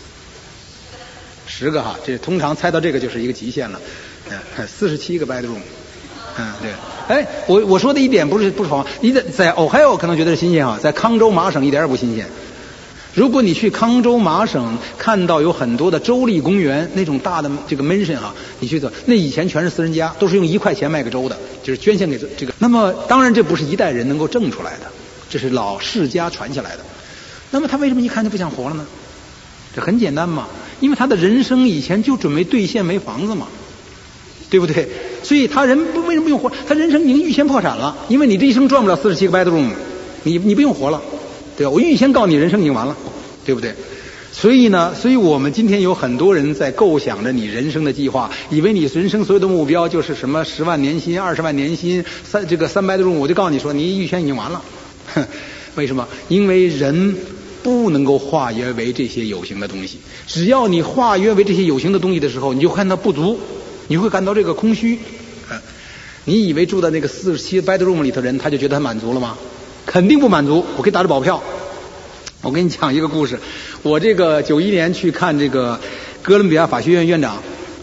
10个哈，这通常猜到这个就是一个极限了。47个 bedroom。对。哎，我说的一点不是好，你在 Ohio 可能觉得是新鲜哈，在康州麻省一点也不新鲜。如果你去康州麻省看到有很多的州立公园那种大的这个 mansion 哈，你去走，那以前全是私人家，都是用1块钱卖给州的，就是捐献给这个。那么当然这不是一代人能够挣出来的，这是老世家传下来的。那么他为什么一看就不想活了呢？这很简单嘛，因为他的人生以前就准备兑现没房子嘛，对不对？所以他为什么不用活？他人生已经预先破产了，因为你这一生赚不了47个 bedroom，你不用活了。对吧？我预先告诉你人生已经完了，对不对？ 所以我们今天有很多人在构想着你人生的计划，以为你人生所有的目标就是什么10万年薪、20万年薪、300多种，我就告诉你说，你预选已经完了。为什么？因为人不能够化约为这些有形的东西。只要你化约为这些有形的东西的时候，你就看到不足，你会感到这个空虚。你以为住在那个47 bedroom 里头人，他就觉得他满足了吗？肯定不满足，我可以打着保票。我跟你讲一个故事，我这个91年去看这个哥伦比亚法学院院长，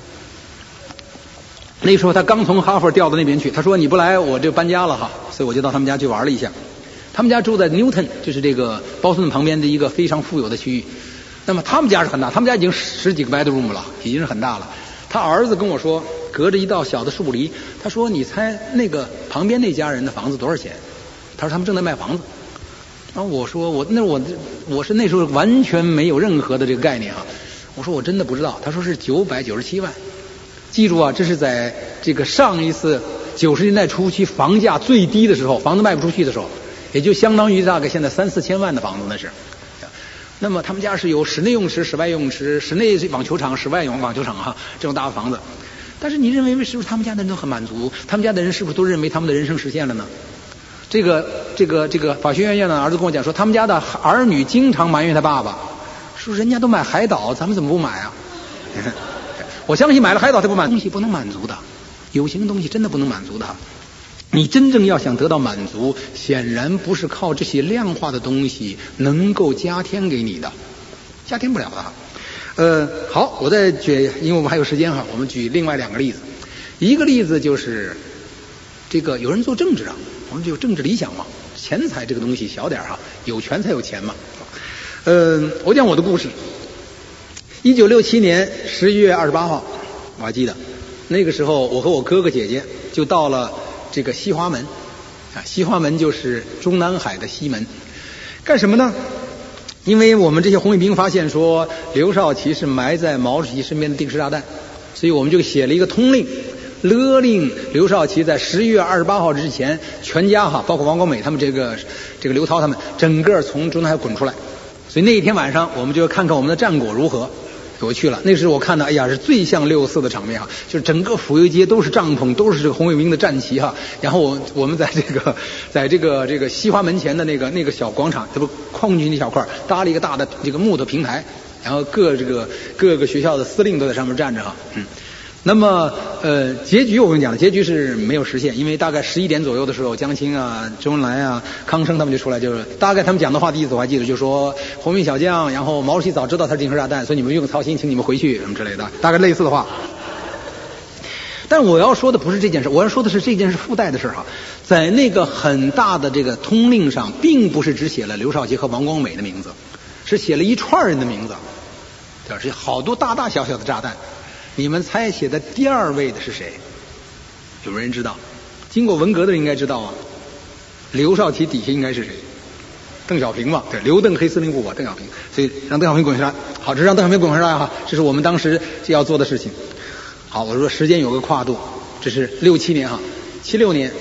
那时候他刚从哈佛调到那边去，他说你不来我就搬家了哈，所以我就到他们家去玩了一下。他们家住在 Newton， 就是这个波士顿旁边的一个非常富有的区域。那么他们家是很大，他们家已经10几个 bedroom 了，已经是很大了。他儿子跟我说，隔着一道小的树篱，他说你猜那个旁边那家人的房子多少钱？他说他们正在卖房子。然后我说我是那时候完全没有任何的这个概念啊，我说我真的不知道。他说是997万。记住啊，这是在这个上一次90年代初期房价最低的时候，房子卖不出去的时候，也就相当于大概现在3、4千万的房子那是。那么他们家是有室内泳池、室外泳池、室内网球场、室外网球场哈，这种大的房子。但是你认为是不是他们家的人都很满足？他们家的人是不是都认为他们的人生实现了呢？这个法学院院长的儿子跟我讲说，他们家的儿女经常埋怨他爸爸，说人家都买海岛，咱们怎么不买啊？我相信买了海岛他不满足，东西不能满足的，有形的东西真的不能满足的。你真正要想得到满足，显然不是靠这些量化的东西能够加添给你的，加添不了的。好，我再举，因为我们还有时间哈，我们举另外2个例子。一个例子就是这个有人做政治啊，我们就有政治理想嘛，钱财这个东西小点哈，有权才有钱嘛。我讲我的故事。1967年11月28号，我还记得那个时候，我和我哥哥姐姐就到了这个西华门啊，西华门就是中南海的西门，干什么呢？因为我们这些红卫兵发现说刘少奇是埋在毛主席身边的定时炸弹，所以我们就写了一个通令，勒令刘少奇在11月28号之前，全家哈，包括王光美他们这个刘涛他们，整个从中南海滚出来。所以那一天晚上，我们就看看我们的战果如何。我去了，那时候我看到，哎呀，是最像6·4的场面哈，就是整个府邮街都是帐篷，都是这个红卫兵的战旗哈。然后我们在这个西华门前的那个小广场，这不空军那小块搭了一个大的这个木头平台，然后各个学校的司令都在上面站着哈。那么结局我跟你讲了，结局是没有实现，因为大概11点左右的时候，江青啊、周恩来啊、康生他们就出来，就是大概他们讲的话，第一次我还记得，就说红卫小将，然后毛主席早知道他是定时炸弹，所以你们不用操心，请你们回去什么之类的，大概类似的话。但我要说的不是这件事，我要说的是这件事附带的事哈，在那个很大的这个通令上，并不是只写了刘少奇和王光美的名字，是写了一串人的名字，是好多大大小小的炸弹。你们猜写的第2位的是谁？有人知道？经过文革的人应该知道啊。刘少奇底下应该是谁？邓小平嘛，对，刘邓黑司令部吧，邓小平。所以让邓小平滚下来，好，这让邓小平滚下来哈，这是我们当时就要做的事情。好，我说时间有个跨度，这是67年哈，76年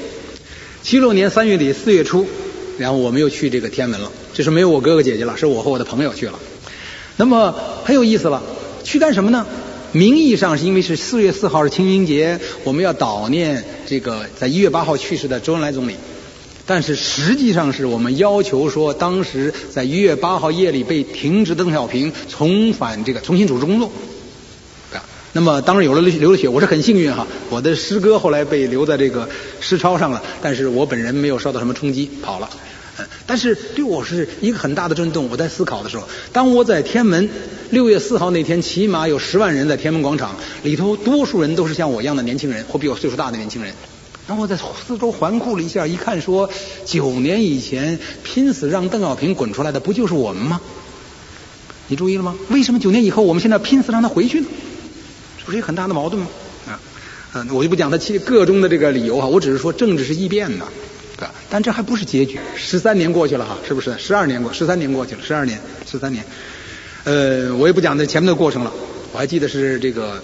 3月底4月初，然后我们又去这个天安门了。这是没有我哥哥姐姐了，是我和我的朋友去了。那么很有意思了，去干什么呢？名义上是因为是4月4号是清明节，我们要悼念这个在1月8号去世的周恩来总理，但是实际上是我们要求说，当时在1月8号夜里被停职的邓小平重新组织工作。那么当然流了血，我是很幸运哈，我的师哥后来被留在这个师超上了，但是我本人没有受到什么冲击，跑了。但是对我是一个很大的震动。我在思考的时候，当我在天安门6月4号那天，起码有10万人在天安门广场里头，多数人都是像我一样的年轻人或比我岁数大的年轻人。然后我在四周环顾了一下，一看说9年以前拼死让邓小平滚出来的不就是我们吗？你注意了吗？为什么9年以后我们现在拼死让他回去呢？这不是一个很大的矛盾吗？我就不讲他各中的这个理由哈，我只是说政治是易变的。但这还不是结局，13年过去了哈，是不是？13年过去了，13年。我也不讲这前面的过程了，我还记得是这个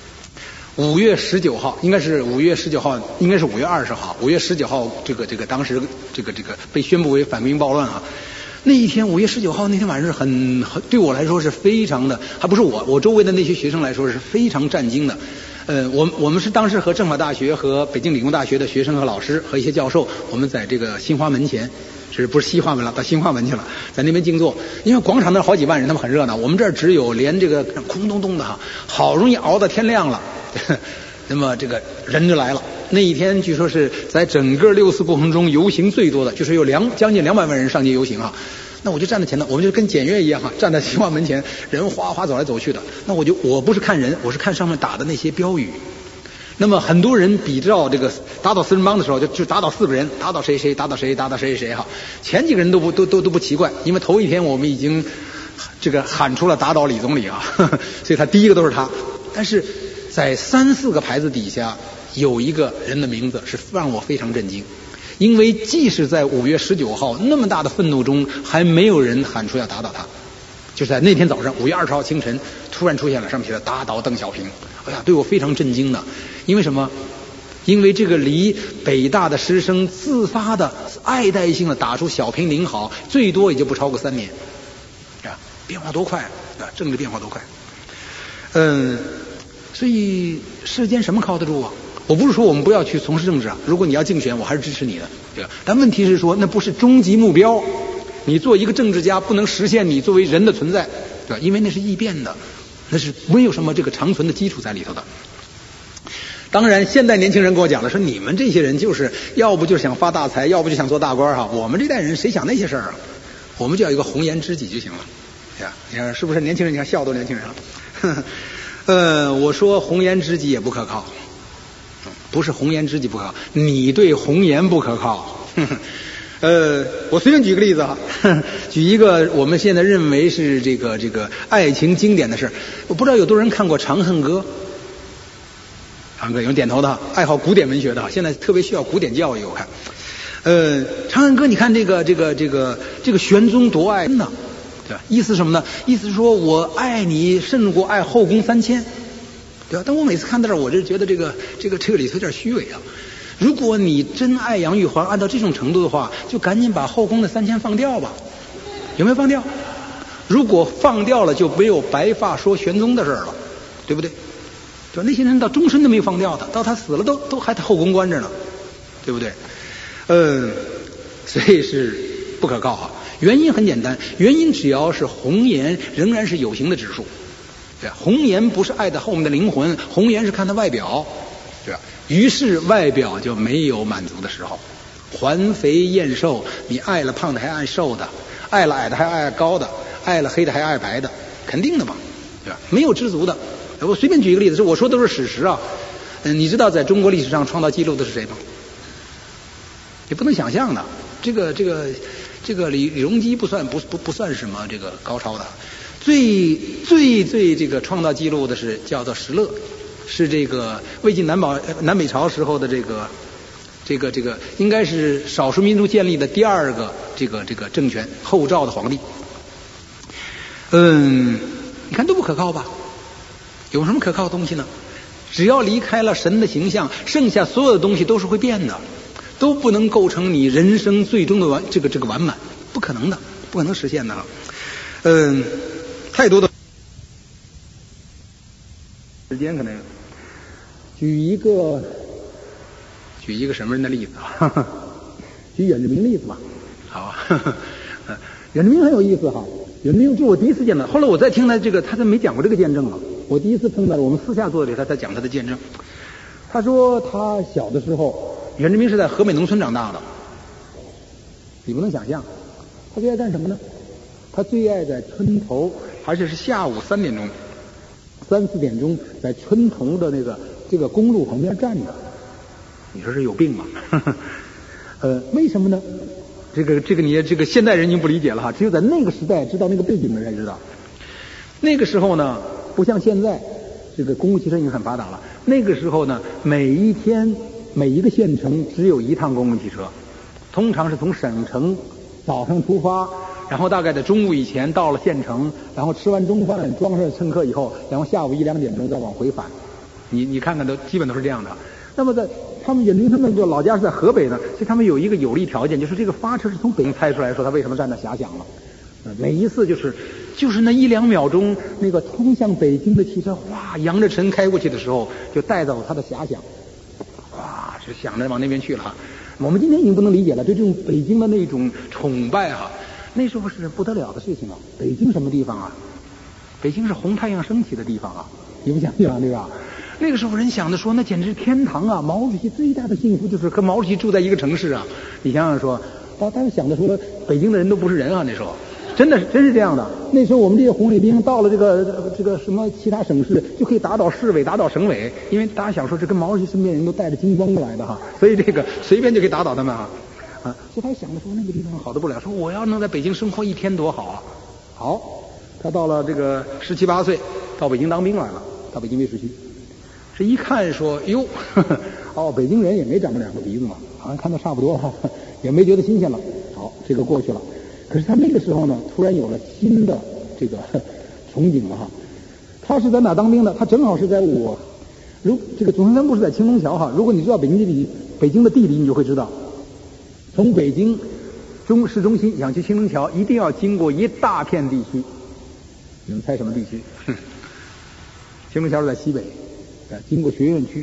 5月19号，应该是5月19号，应该是5月20号，5月19号这个当时这个被宣布为反革命暴乱啊。 那一天5月19号那天晚上很对我来说是非常的，还不是我周围的那些学生来说是非常震惊的。我们是当时和政法大学和北京理工大学的学生和老师和一些教授，我们在这个新华门前，不是西华门了，到新华门去了，在那边静坐。因为广场那好几万人，他们很热闹，我们这儿只有连这个空洞洞的哈，好容易熬到天亮了，那么这个人就来了。那一天据说是在整个6四过程中游行最多的，就是有将近200万人上街游行啊。那我就站在前头，我们就跟检阅一样哈，站在新华门前，人哗哗走来走去的。那我不是看人，我是看上面打的那些标语。那么很多人比照这个打倒四人帮的时候，就打倒4个人，打倒谁谁，打倒谁，打倒谁谁哈。前几个人都不奇怪，因为头一天我们已经这个喊出了打倒李总理啊，所以他第一个都是他。但是在3、4个牌子底下有一个人的名字是让我非常震惊。因为即使在5月19号那么大的愤怒中，还没有人喊出要打倒他。就是在那天早上5月20号清晨，突然出现了上面写的打倒邓小平。哎呀，对我非常震惊的。因为什么？因为这个离北大的师生自发的爱戴性的打出小平领好，最多也就不超过3年。啊，变化多快啊！政治变化多快。所以世间什么靠得住啊？我不是说我们不要去从事政治啊，如果你要竞选，我还是支持你的，对吧？但问题是说，那不是终极目标。你做一个政治家，不能实现你作为人的存在，对吧？因为那是易变的，那是没有什么这个长存的基础在里头的。当然，现在年轻人跟我讲了，说你们这些人就是要不就是想发大财，要不就想做大官哈。我们这代人谁想那些事儿啊？我们就要有一个红颜知己就行了，对吧？你看是不是年轻人？你看笑都年轻人了。我说红颜知己也不可靠。不是红颜知己不可靠，你对红颜不可靠。我随便举个例子哈，举一个我们现在认为是这个爱情经典的事。我不知道有多少人看过《长恨歌》。长恨歌有人点头的，爱好古典文学的，现在特别需要古典教育。我看，长恨歌，你看这个玄宗多爱呢，对吧？意思是什么呢？意思是说我爱你胜过爱后宫3000。对吧？但我每次看到这儿，我就觉得这个里头有点虚伪啊。如果你真爱杨玉环，按照这种程度的话，就赶紧把后宫的3000放掉吧。有没有放掉？如果放掉了，就没有白发说玄宗的事儿了，对不对？就那些人到终身都没有放掉的，到他死了都还在后宫关着呢，对不对？所以是不可靠啊。原因很简单，原因只要是红颜，仍然是有形的指数。对吧？红颜不是爱的后面的灵魂，红颜是看他外表，对吧？于是外表就没有满足的时候，环肥燕瘦，你爱了胖的还爱瘦的，爱了矮的还爱高的，爱了黑的还爱白的，肯定的嘛，对吧？没有知足的。我随便举一个例子，我说都是史实啊。你知道在中国历史上创造记录的是谁吗？你不能想象的。这个李隆基不算什么这个高超的。最这个创造记录的是叫做石勒，是这个魏晋南北朝时候的这个应该是少数民族建立的第2个这个政权，后赵的皇帝。你看都不可靠吧？有什么可靠的东西呢？只要离开了神的形象，剩下所有的东西都是会变的，都不能构成你人生最终的完满，不可能的，不可能实现的了。太多的时间可能举一个什么人的例子啊？举阮志明的例子吧。好啊，阮志明很有意思哈。阮志明就我第一次见到，后来我再听他他没讲过这个见证了。我第一次碰到了，我们私下坐里，他在讲他的见证。他说他小的时候，阮志明是在河北农村长大的，你不能想象。他最爱干什么呢？他最爱在村头，而且是下午3点钟、3、4点钟，在村头的这个公路旁边站着。你说是有病吗？为什么呢？你现代人已经不理解了哈，只有在那个时代知道那个背景的人才知道。那个时候呢，不像现在，这个公共汽车已经很发达了。那个时候呢，每一天每一个县城只有1趟公共汽车，通常是从省城早上出发。然后大概在中午以前到了县城，然后吃完中饭装上乘客以后，然后下午1、2点钟再往回返。你看看都基本都是这样的。那么在他们远离他们的老家是在河北呢，所以他们有一个有利条件，就是这个发车是从北京开出来，说他为什么站那遐想了。每一次就是那1-2秒钟，那个通向北京的汽车哗扬着尘开过去的时候，就带走他的遐想，哇，就想着往那边去了。我们今天已经不能理解了，对这种北京的那种崇拜哈，那时候是不得了的事情啊。北京什么地方啊？北京是红太阳升起的地方啊，你不想想对吧？那个时候人想着说，那简直是天堂啊！毛主席最大的幸福就是和毛主席住在一个城市啊。你想想说，他们想着说，北京的人都不是人啊，那时候真是这样的。那时候我们这些红卫兵到了这个什么其他省市，就可以打倒市委、打倒省委，因为大家想说，这跟毛主席身边人都带着金光过来的哈，所以这个随便就可以打倒他们啊。所以他想着说，那个地方好得不了，说我要能在北京生活1天多好啊！好，他到了这个17、18岁，到北京当兵来了，到北京卫戍区。这一看说，哟，北京人也没长着2个鼻子嘛，好像看得差不多哈，也没觉得新鲜了。好，这个过去了。可是他那个时候呢，突然有了新的这个憧憬了哈。他是在哪当兵的？他正好是在这个总参谋部是在青龙桥哈。如果你知道北京的地理，你就会知道，从北京市中心想去青龙桥，一定要经过一大片地区。你们猜什么地区？青龙桥是在西北。经过学院区，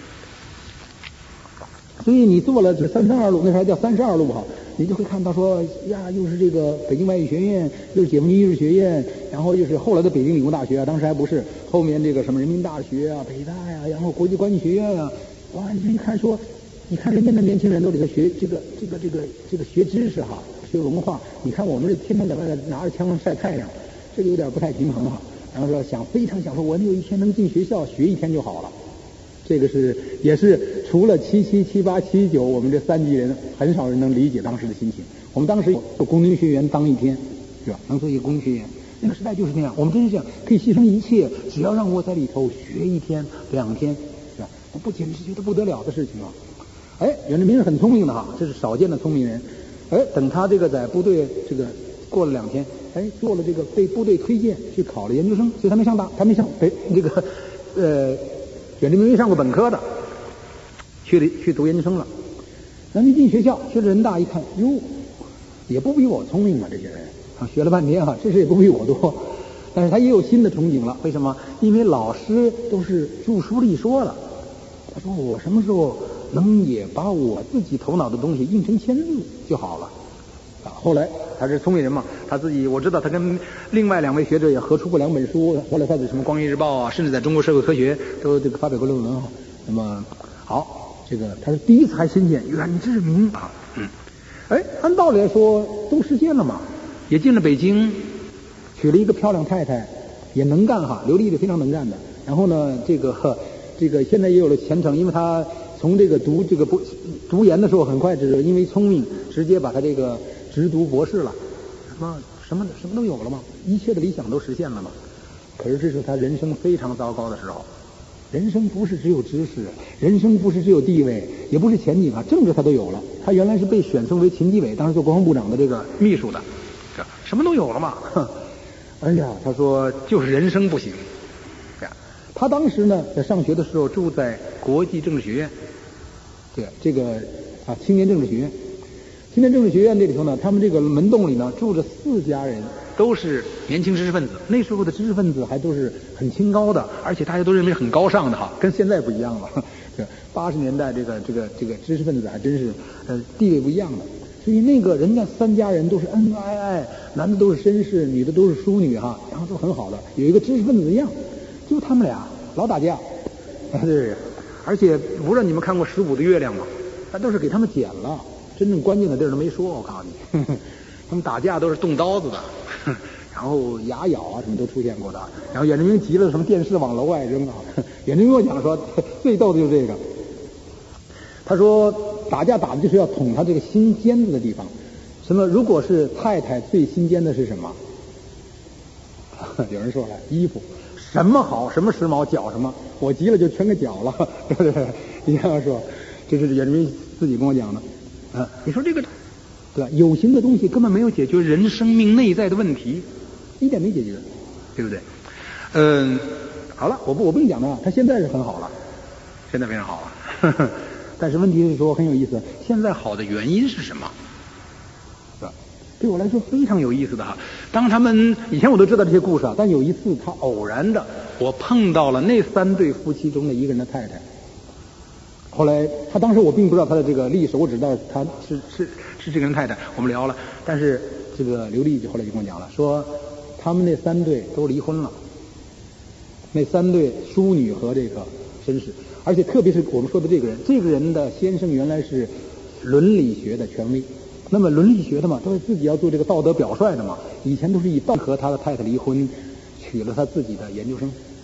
所以你坐了这32路，那时候还叫32路哈，你就会看到说呀，又是这个北京外语学院，又是解放军艺术学院，然后又是后来的北京理工大学啊，当时还不是，后面这个什么人民大学啊、北大呀，然后国际关系学院啊，哇，你看说，你看人家的年轻人都得学这个学知识哈，学文化，你看我们这天天在外头拿着枪晒太阳，这个有点不太平衡哈。然后说非常想说，我们有一天能进学校学1天就好了。这个也是除了77、78、79，我们这3级人很少人能理解当时的心情。我们当时有工兵学员当1天，是吧？能做一个工兵学员，那个时代就是那样。我们真是这样，可以牺牲一切，只要让我在里头学1天、2天，是吧？不简直是觉得不得了的事情啊！袁志明是很聪明的哈，这是少见的聪明人。等他这个在部队这个过了2天。做了这个被部队推荐去考了研究生，所以他没上这个袁志明没上过本科的，去读研究生了。然后一进学校，去了人大一看，哟，也不比我聪明啊，这些人学了半天这也不比我多。但是他也有新的憧憬了，为什么？因为老师都是著书立说了，他说我什么时候能也把我自己头脑的东西印成签字就好了。后来他是聪明人嘛，他自己我知道他跟另外2位学者也合出过2本书，后来发表什么《光明日报》啊，甚至在中国社会科学都这个发表过论文啊。那么好，这个他是第一次还新鲜，袁志明啊，按道理来说都实现了嘛，也进了北京，娶了一个漂亮太太，也能干哈，流利的非常能干的。然后呢，这个现在也有了前程，因为他从这个读研的时候，很快就是因为聪明，直接把他这个直读博士了，什么都有了嘛，一切的理想都实现了嘛。可是这是他人生非常糟糕的时候。人生不是只有知识，人生不是只有地位，也不是前景啊，政治他都有了。他原来是被选送为秦基伟，当时做国防部长的这个秘书的，什么都有了嘛。哎呀，他说就是人生不行。他当时呢，在上学的时候住在国际政治学院，这个青年政治学院。青年政治学院这里头呢，他们这个门洞里呢住着4家人，都是年轻知识分子。那时候的知识分子还都是很清高的，而且大家都认为很高尚的哈，跟现在不一样了。80年代这个知识分子还真是地位不一样的。所以那个人家3家人都是恩恩爱爱，男的都是绅士，女的都是淑女哈，然后都很好的，有一个知识分子的样。就他们俩老打架，对，而且不知道你们看过15的月亮吗？他都是给他们剪了。真正关键的地儿都没说，我告诉你，他们打架都是动刀子的，然后牙咬啊什么都出现过的。然后袁志明急了，什么电视往楼外扔啊。袁志明跟我讲说，最逗的就是这个。他说打架打的就是要捅他这个心尖子的地方。什么？如果是太太最心尖的是什么？有人说了，衣服，什么好，什么时髦，绞什么。我急了就全给绞了，对不对？你这样说，这是袁志明自己跟我讲的。你说这个，对吧？有形的东西根本没有解决人生命内在的问题，一点没解决，对不对？好了，我不跟你讲了，他现在是很好了，现在非常好了。 但是问题是说很有意思，现在好的原因是什么？是吧？对我来说非常有意思的哈。当他们以前我都知道这些故事啊，但有一次他偶然的我碰到了那3对夫妻中的一个人的太太。后来他当时我并不知道他的这个历史，我只知道他是这个人太太，我们聊了。但是这个刘丽就后来就跟我讲了，说他们那3对都离婚了，那3对淑女和这个绅士，而且特别是我们说的这个人的先生原来是伦理学的权威。那么伦理学的嘛，都是自己要做这个道德表率的嘛，以前都是以道和他的太太离婚，娶了他自己的研究生。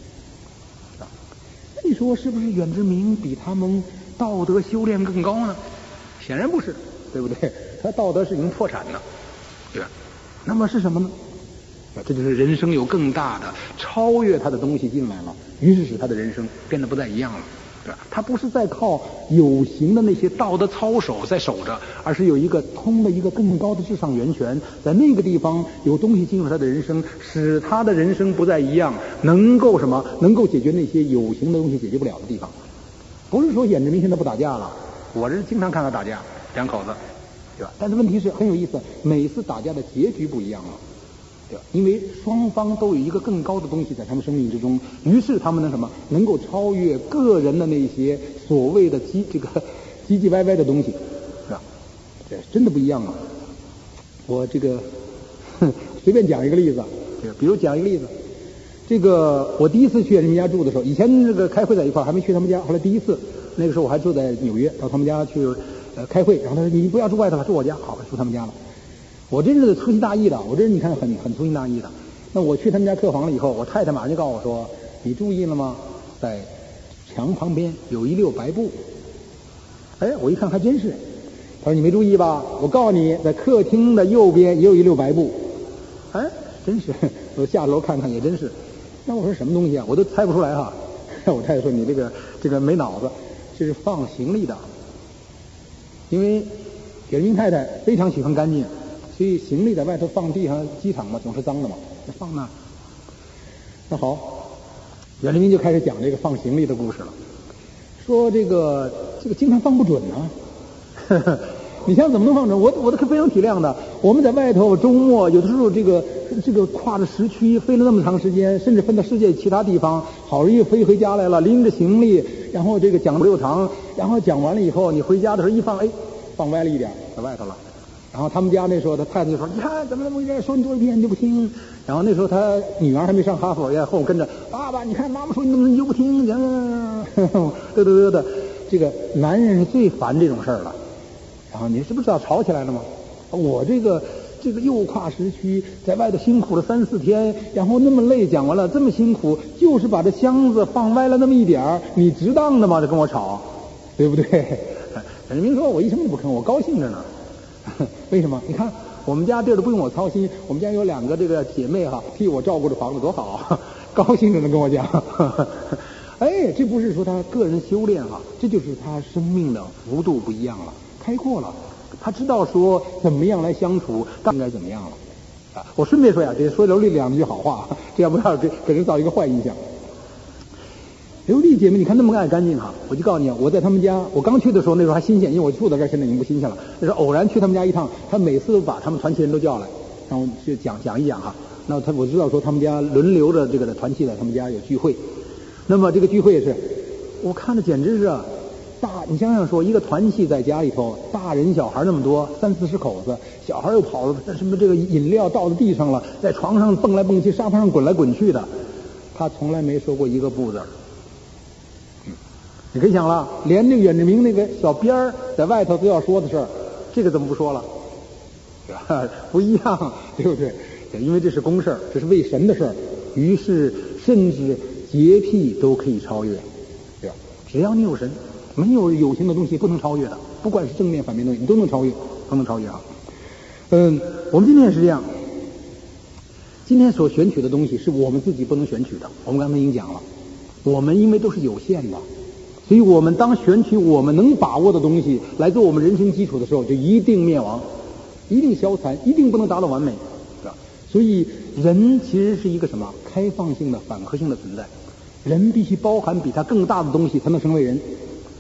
你说是不是远志明比他们道德修炼更高呢？显然不是，对不对？他道德是已经破产的，对吧？那么是什么呢？这就是人生有更大的超越他的东西进来了，于是使他的人生变得不再一样了，对吧？他不是在靠有形的那些道德操守在守着，而是有一个通的一个更高的至上源泉，在那个地方有东西进入他的人生，使他的人生不再一样，能够什么？能够解决那些有形的东西解决不了的地方。不是说远志明现在不打架了，我这经常看他打架，两口子，对吧？但是问题是很有意思，每次打架的结局不一样了。对吧？因为双方都有一个更高的东西在他们生命之中，于是他们能什么？能够超越个人的那些所谓的唧唧歪歪的东西，是吧？这真的不一样啊！我这个随便讲一个例子，这个比如讲一个例子，这个我第一次去人家住的时候，以前这个开会在一块还没去他们家，后来第一次那个时候我还住在纽约，到他们家去开会，然后他说你不要住外头了，住我家，好，住他们家了。我真是粗心大意的，我真是你看很粗心大意的。那我去他们家客房了以后，我太太马上就告诉我说：“你注意了吗？在墙旁边有一溜白布。”哎，我一看还真是。他说：“你没注意吧？我告诉你，在客厅的右边也有一溜白布。”哎，真是。我下楼看看也真是。那我说什么东西啊？我都猜不出来哈。我太太说：“你这个没脑子，这是放行李的。”因为远志明太太非常喜欢干净。所以行李在外头放地上，机场嘛总是脏的嘛，放那。那好，远志明就开始讲这个放行李的故事了，说这个经常放不准呢。你想怎么能放准？我都非常体谅的。我们在外头周末有的时候这个跨着时区飞了那么长时间，甚至飞到世界其他地方，好容易飞回家来了，拎着行李，然后这个讲不长，然后讲完了以后，你回家的时候一放，哎，放歪了一点，在外头了。然后他们家那时候他太太就说：“你看怎么回事？说你多少遍你就不听。”然后那时候他女儿还没上哈佛，也后跟着爸爸，你看妈妈说你就不听，嘚的。这个男人是最烦这种事儿了。然后你知不知道吵起来了吗？我这个又跨时区，在外头辛苦了3、4天，然后那么累，讲完了这么辛苦，就是把这箱子放歪了那么一点儿，你值当的吗？这跟我吵，对不对？远志明说：“我一声都不吭，我高兴着呢。”为什么？你看我们家这都不用我操心，我们家有2个这个姐妹哈，替我照顾着房子多好，高兴着呢跟我讲。哎，这不是说他个人修炼哈，这就是他生命的幅度不一样了，开阔了，他知道说怎么样来相处，应该怎么样了。啊，我顺便说呀，这说刘丽2句好话，这样不要给人造一个坏印象。刘丽姐妹，你看那么爱干净哈，我就告诉你，我在他们家，我刚去的时候那时候还新鲜，因为我住在这儿，现在已经不新鲜了。那时候偶然去他们家一趟，他每次都把他们团契人都叫来，然后去讲一讲哈。那我知道说他们家轮流着这个团契在他们家有聚会，那么这个聚会是，我看着简直是你想想说一个团契在家里头，大人小孩那么多，30、40口子，小孩又跑什么这个饮料倒在地上了，在床上蹦来蹦去，沙发上滚来滚去的，他从来没说过一个不字。你可以想了，连那个远志明那个小边儿在外头都要说的事儿，这个怎么不说了？不一样，对不对？因为这是公事儿，这是为神的事儿，于是甚至洁癖都可以超越，对吧？只要你有神，没有有形的东西不能超越的，不管是正面反面东西，你都能超越，都能超越啊。我们今天也是这样，今天所选取的东西是我们自己不能选取的，我们刚才已经讲了，我们因为都是有限的。所以我们当选取我们能把握的东西来做我们人生基础的时候，就一定灭亡，一定消残，一定不能达到完美，是吧？所以人其实是一个什么开放性的反馈性的存在，人必须包含比他更大的东西才能成为人。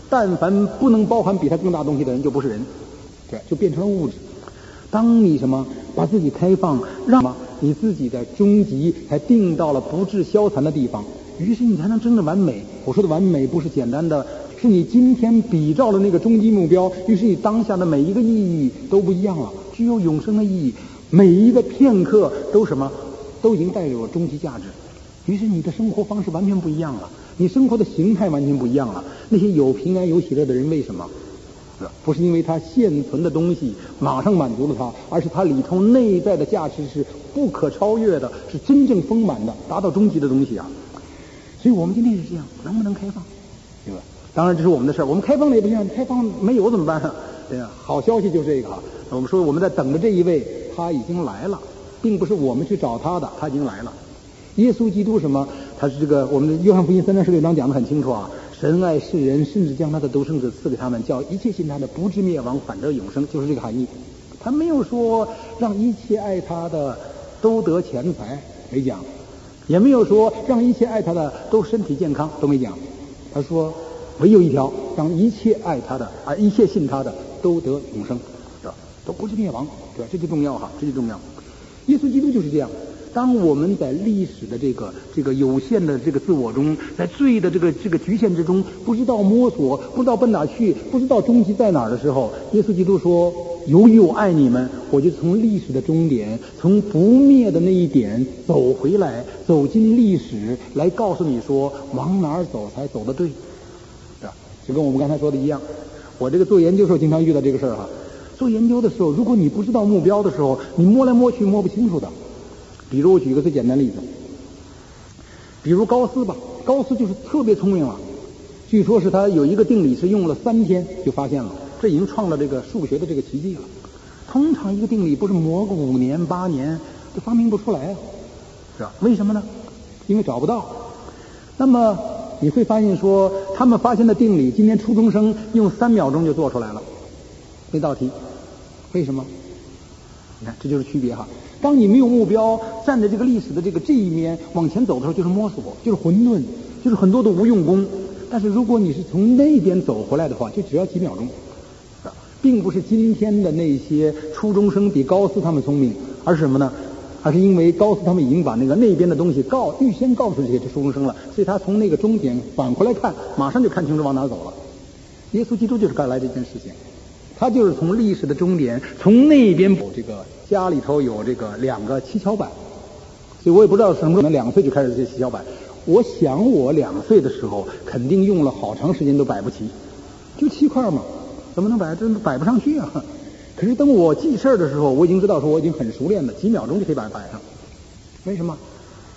但凡不能包含比它更大东西的人，就不是人，对，就变成了物质。当你什么把自己开放，让你自己的终极才定到了不致消残的地方，于是你才能真的完美。我说的完美不是简单的，是你今天比照了那个终极目标，于是你当下的每一个意义都不一样了，具有永生的意义，每一个片刻都什么都已经带有了终极价值。于是你的生活方式完全不一样了，你生活的形态完全不一样了。那些有平安有喜乐的人，为什么？不是因为他现存的东西马上满足了他，而是他里头内在的价值是不可超越的，是真正丰满的，达到终极的东西啊。所以我们今天是这样，能不能开放？对吧？当然这是我们的事儿，我们开放了也不行，开放没有怎么办？对呀，好消息就是这个啊，我们说我们在等着这一位，他已经来了，并不是我们去找他的，他已经来了。耶稣基督什么？他是这个我们的约翰福音3章16章讲得很清楚啊。神爱世人，甚至将他的独生子赐给他们，叫一切信他的不至灭亡，反得永生，就是这个含义。他没有说让一切爱他的都得钱财，没讲；也没有说让一切爱他的都身体健康，都没讲。他说唯有一条，让一切爱他的一切信他的都得永生，是吧？都不至灭亡，对吧？这就重要哈，这就重要。耶稣基督就是这样。当我们在历史的这个有限的这个自我中，在罪的这个局限之中，不知道摸索，不知道奔哪去，不知道终极在哪儿的时候，耶稣基督说：“由于我爱你们，我就从历史的终点，从不灭的那一点走回来，走进历史，来告诉你说往哪儿走才走得对。”是吧？就跟我们刚才说的一样。我这个做研究的时候经常遇到这个事儿哈。做研究的时候，如果你不知道目标的时候，你摸来摸去摸不清楚的。比如我举个最简单的例子，比如高斯吧，高斯就是特别聪明了，据说是他有一个定理是用了3天就发现了，这已经创了这个数学的这个奇迹了。通常一个定理不是磨个5年8年就发明不出来啊，是吧？为什么呢？因为找不到。那么你会发现说，他们发现的定理，今天初中生用3秒钟就做出来了那道题，为什么？你看，这就是区别哈。当你没有目标，站在这个历史的这一面往前走的时候，就是摸索，就是混沌，就是很多的无用功。但是如果你是从那边走回来的话，就只要几秒钟，并不是今天的那些初中生比高斯他们聪明，而是什么呢？而是因为高斯他们已经把那边的东西预先告诉这些初中生了，所以他从那个终点返回来看，马上就看清楚往哪走了。耶稣基督就是干来这件事情。他就是从历史的终点，从那边这个家里头有这个2个七巧板，所以我也不知道什么时候2岁就开始这七巧板。我想我2岁的时候肯定用了好长时间都摆不齐，就7块嘛，怎么能摆？真摆不上去啊！可是等我记事儿的时候，我已经知道说我已经很熟练了，几秒钟就可以摆上。为什么？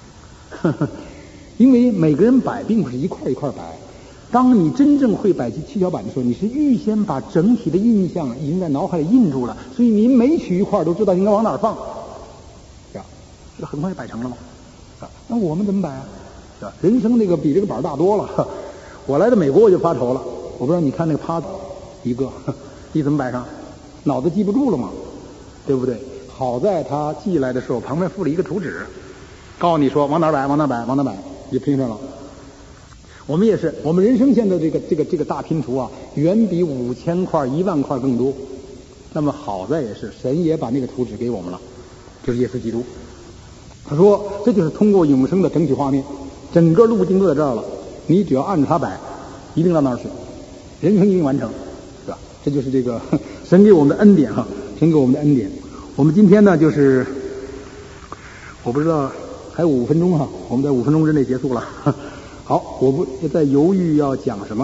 因为每个人摆并不是一块一块摆。当你真正会摆七巧板的时候，你是预先把整体的印象已经在脑海里印住了，所以你每取一块都知道应该往哪儿放，是吧？这很快摆成了吗？那我们怎么摆啊？是吧？人生比这个板大多了。我来到美国我就发愁了，我不知道你看那个趴一个，你怎么摆上？脑子记不住了嘛，对不对？好在他寄来的时候旁边附了一个图纸，告诉你说往哪儿摆，往哪儿摆，往哪儿摆，你拼上了。我们也是，我们人生线的这个大拼图啊，远比5000块、10000块更多。那么好在也是，神也把那个图纸给我们了，就是耶稣基督。他说，这就是通过永生的整体画面，整个路径都在这儿了，你只要按着它摆，一定到那儿去，人生一定完成，是吧？这就是这个神给我们的恩典哈，神给我们的恩典。我们今天呢，就是我不知道还有5分钟哈，我们在5分钟之内结束了。好，我不在犹豫要讲什么。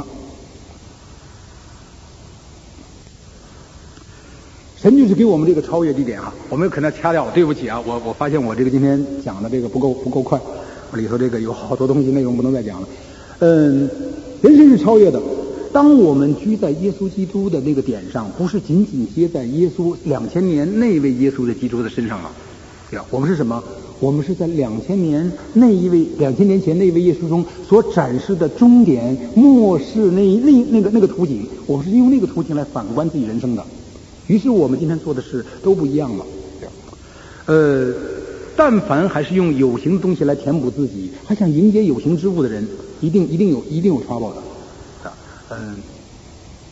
神就是给我们这个超越地点哈，我们有可能要掐掉，对不起啊，我发现我这个今天讲的这个不够快，我里头这个有好多东西内容不能再讲了。人生是超越的。当我们居在耶稣基督的那个点上，不是仅仅接在耶稣2000年那位耶稣的基督的身上了，对吧？我们是什么？我们是在2000年前那位耶稣中所展示的终点末世那个图景，我们是用那个图景来反观自己人生的。于是我们今天做的事都不一样了。但凡还是用有形的东西来填补自己，还想迎接有形之物的人，一定有trouble的。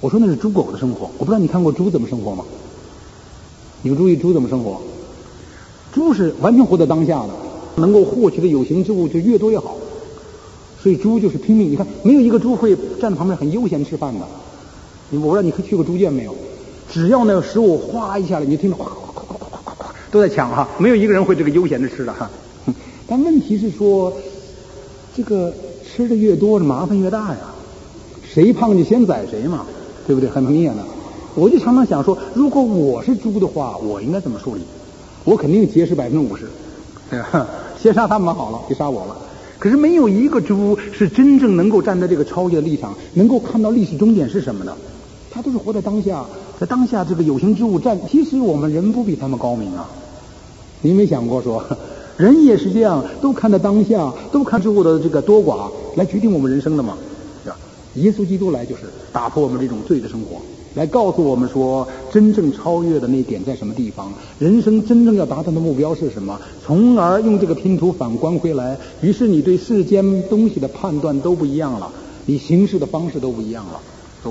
我说那是猪狗的生活。我不知道你看过猪怎么生活吗？你们注意猪怎么生活？猪是完全活在当下的，能够获取的有形之物就越多越好。所以猪就是拼命。你看，没有一个猪会站在旁边很悠闲吃饭的。我不知道你去过猪圈没有？只要那个食物哗一下来，你就听到哗哗哗哗哗哗哗都在抢哈，没有一个人会这个悠闲的吃的哈。但问题是说，这个吃的越多，麻烦越大呀。谁胖就先宰谁嘛，对不对？很明显的。我就常常想说，如果我是猪的话，我应该怎么处理？我肯定节食50%，对吧？先杀他们好了，别杀我了。可是没有一个猪是真正能够站在这个超越的立场，能够看到历史终点是什么的。他都是活在当下，在当下这个有形之物站。其实我们人不比他们高明啊。您没想过说，人也是这样，都看在当下，都看事物的这个多寡来决定我们人生的嘛，是吧？耶稣基督来就是打破我们这种罪的生活，来告诉我们说，真正超越的那点在什么地方，人生真正要达到的目标是什么，从而用这个拼图反观回来，于是你对世间东西的判断都不一样了，你行事的方式都不一样了。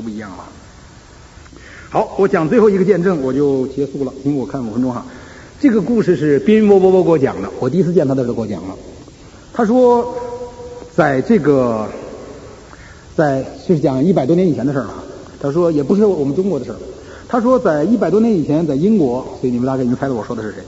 好，我讲最后一个见证我就结束了，因为我看5分钟哈。这个故事是边波波波给我讲的，我第一次见他的时候给我讲了。他说，是讲100多年以前的事了。他说也不是我们中国的事儿。他说在100多年以前，在英国，所以你们大概已经猜到我说的是谁。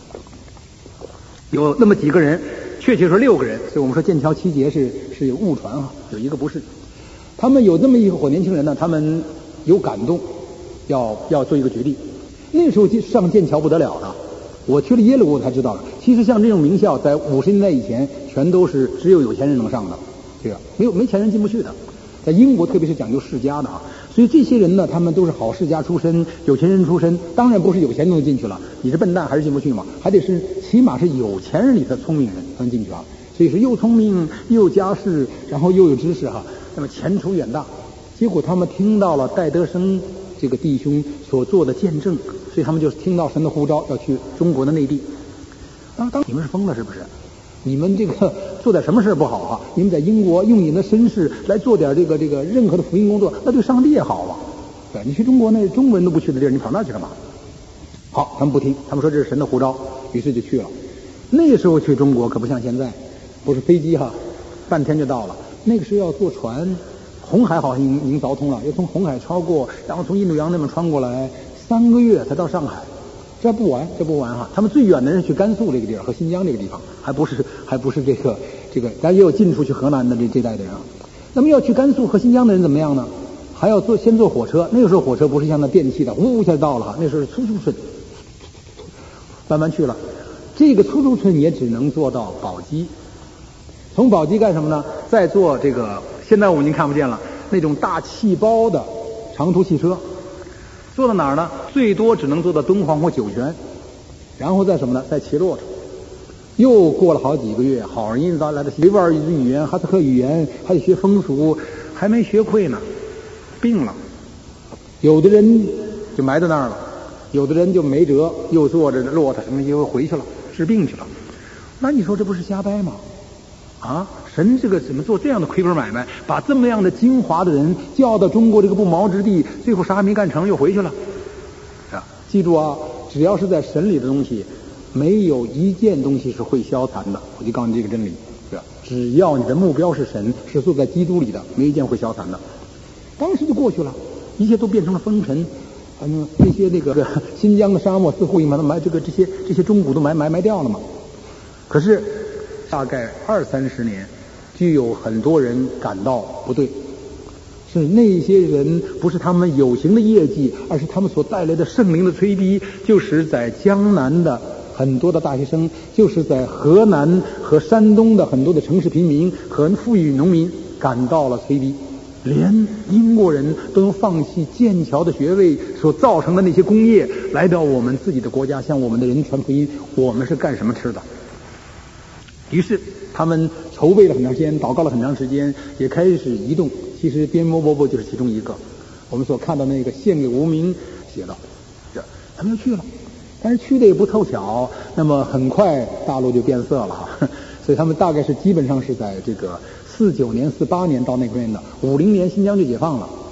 有那么几个人，确切说6个人，所以我们说剑桥7杰是有误传哈，有一个不是。他们有这么一伙年轻人呢，他们有感动，要做一个决定。那时候上剑桥不得了了。我去了耶鲁我才知道了，其实像这种名校在50年代以前全都是只有有钱人能上的，对吧？没钱人进不去的。在英国特别是讲究世家的啊，所以这些人呢，他们都是好世家出身，有钱人出身，当然不是有钱就能进去了，你是笨蛋还是进不去嘛？还得是起码是有钱人里的聪明人才能进去啊。所以是又聪明又有家世，然后又有知识哈，那么前途远大。结果他们听到了戴德生这个弟兄所做的见证，所以他们就听到神的呼召，要去中国的内地。当你们是疯了是不是？你们这个做点什么事不好啊？你们在英国用你们的身世来做点这个任何的福音工作，那对上帝也好啊。对，你去中国那中国人都不去的地儿，你跑那去干嘛？好，他们不听，他们说这是神的呼召，于是就去了。那时候去中国可不像现在，不是飞机哈，半天就到了。那个时候要坐船，红海好像已经凿通了，要从红海超过，然后从印度洋那边穿过来，3个月才到上海。这不完哈！他们最远的人去甘肃这个地儿和新疆这个地方，还不是这个，咱也有进出去河南的这代的人啊。那么要去甘肃和新疆的人怎么样呢？还要先坐火车。那个时候火车不是像那电气的，呜一下到了哈，那时候是出租村，慢慢去了。这个出租村也只能坐到宝鸡，从宝鸡干什么呢？再坐这个现在我们已经看不见了那种大气包的长途汽车。坐到哪儿呢？最多只能坐到敦煌或酒泉，然后再什么呢？再骑骆驼。又过了好几个月，好人早来的维吾尔语言、哈萨克语言，还得学风俗，还没学会呢，病了。有的人就埋在那儿了，有的人就没辙，又坐着骆驼什么又回去了，治病去了。那你说这不是瞎掰吗？啊，神这个怎么做这样的亏本买卖，把这么样的精华的人叫到中国这个不毛之地，最后啥也没干成又回去了啊！记住啊，只要是在神里的东西，没有一件东西是会消残的。我就告诉你这个真理，是吧？只要你的目标是神，是坐在基督里的，没一件会消残的。当时就过去了，一切都变成了风尘。这些新疆的沙漠似乎已经埋这些钟鼓都埋掉了嘛。可是大概20-30年，就有很多人感到不对，是那些人不是他们有形的业绩，而是他们所带来的圣灵的催逼，就是在江南的很多的大学生，就是在河南和山东的很多的城市平民和富裕农民感到了催逼，连英国人都能放弃剑桥的学位所造成的那些工业，来到我们自己的国家向我们的人传福音，我们是干什么吃的？于是他们筹备了很长时间，祷告了很长时间，也开始移动。其实边波波波就是其中一个，我们所看到那个献给无名写的，他们就去了，但是去的也不凑巧，那么很快大陆就变色了哈，所以他们大概是基本上是在这个49年、48年到那边的，50年新疆就解放了，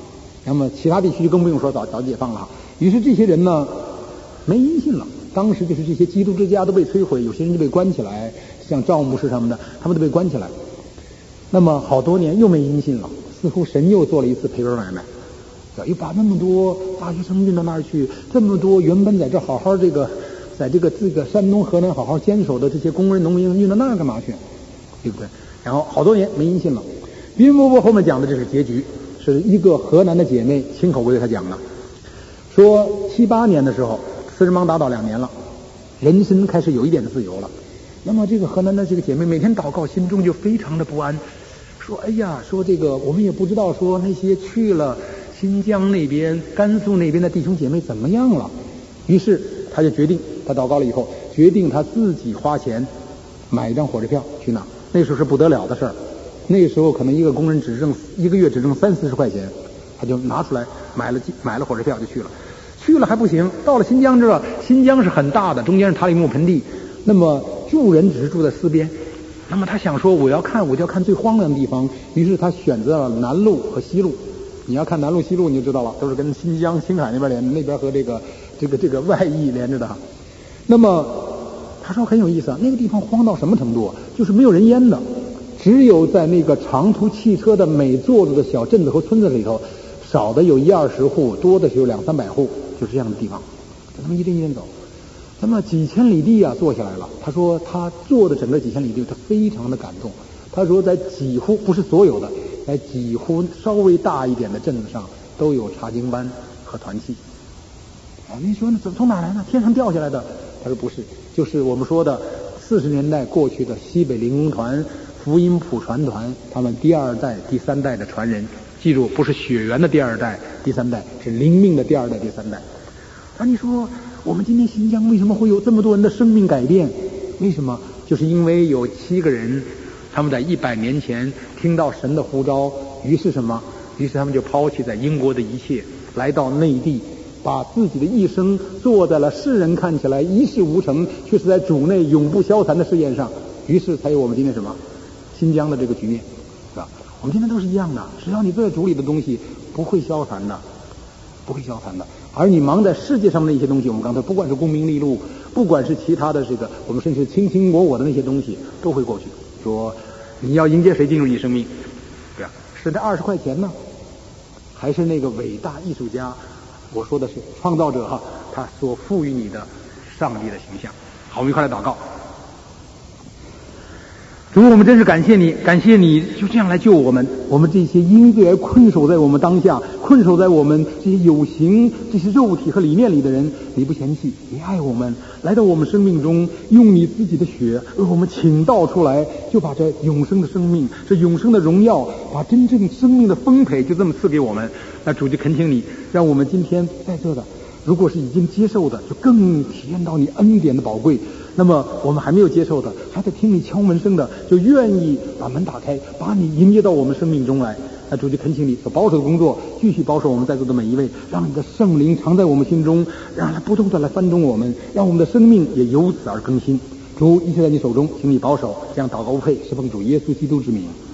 那么其他地区就更不用说，早解放了。于是这些人呢没音信了，当时就是这些基督之家都被摧毁，有些人就被关起来，像赵牧师什么的，他们都被关起来。那么好多年又没音信了，似乎神又做了一次赔本买卖，又把那么多大学生运到那儿去，这么多原本在这好好在这个山东河南好好坚守的这些工人农民运到那儿干嘛去，对不对？然后好多年没音信了。云伯伯后面讲的这是结局，是一个河南的姐妹亲口为他讲的，说78年的时候四人帮打倒2年了，人生开始有一点自由了。那么这个河南的这个姐妹每天祷告，心中就非常的不安，说哎呀，说这个我们也不知道说那些去了新疆那边甘肃那边的弟兄姐妹怎么样了。于是他就决定，他祷告了以后决定他自己花钱买一张火车票去那。那时候是不得了的事儿，那时候可能一个工人一个月只挣30-40块钱，他就拿出来买了火车票就去了。去了还不行，到了新疆之后，新疆是很大的，中间是塔里木盆地，那么住人只是住在4边。那么他想说我就要看最荒凉的地方，于是他选择了南路和西路。你要看南路西路你就知道了，都是跟新疆青海那边连，那边和这个外裔连着的。那么他说很有意思啊，那个地方荒到什么程度啊？就是没有人烟的，只有在那个长途汽车的每座子的小镇子和村子里头，少的有1-20户，多的是有200-300户，就是这样的地方。他们一天走，那么几千里地啊，坐下来了。他说他坐的整个几千里地，他非常的感动。他说在几乎不是所有的，在几乎稍微大一点的镇子上都有查经班和团契。你说那怎么从哪来呢？天上掉下来的？他说不是，就是我们说的40年代过去的西北灵工团、福音普传团，他们第2代、第3代的传人。记住，不是血缘的第2代、第3代，是灵命的第2代、第3代。你说我们今天新疆为什么会有这么多人的生命改变？为什么？就是因为有7个人，他们在100年前听到神的呼召，于是什么？于是他们就抛弃在英国的一切，来到内地，把自己的一生做在了世人看起来一事无成，却是在主内永不消残的试验上。于是才有我们今天什么新疆的这个局面，是吧？我们今天都是一样的，只要你做在主里的东西不会消残的，不会消残的。而你忙在世界上的一些东西，我们刚才不管是功名利禄，不管是其他的这个我们甚至卿我的那些东西都会过去。说你要迎接谁进入你生命，对吧？是那20块钱呢，还是那个伟大艺术家，我说的是创造者他所赋予你的上帝的形象。好，我们一块来祷告。主，我们真是感谢你，感谢你就这样来救我们。我们这些因罪而困守在我们当下，困守在我们这些有形、这些肉体和理念里的人，你不嫌弃，你爱我们，来到我们生命中，用你自己的血为我们倾倒出来，就把这永生的生命、这永生的荣耀，把真正生命的丰沛就这么赐给我们。那主就恳请你，让我们今天在这的，如果是已经接受的，就更体验到你恩典的宝贵。那么我们还没有接受的，还在听你敲门声的，就愿意把门打开，把你迎接到我们生命中来。那主就恳请你所保守的工作，继续保守我们在座的每一位，让你的圣灵常在我们心中，让它不断的来翻动我们，让我们的生命也由此而更新。主，一切在你手中，请你保守，这样祷告不配，是奉主耶稣基督之名。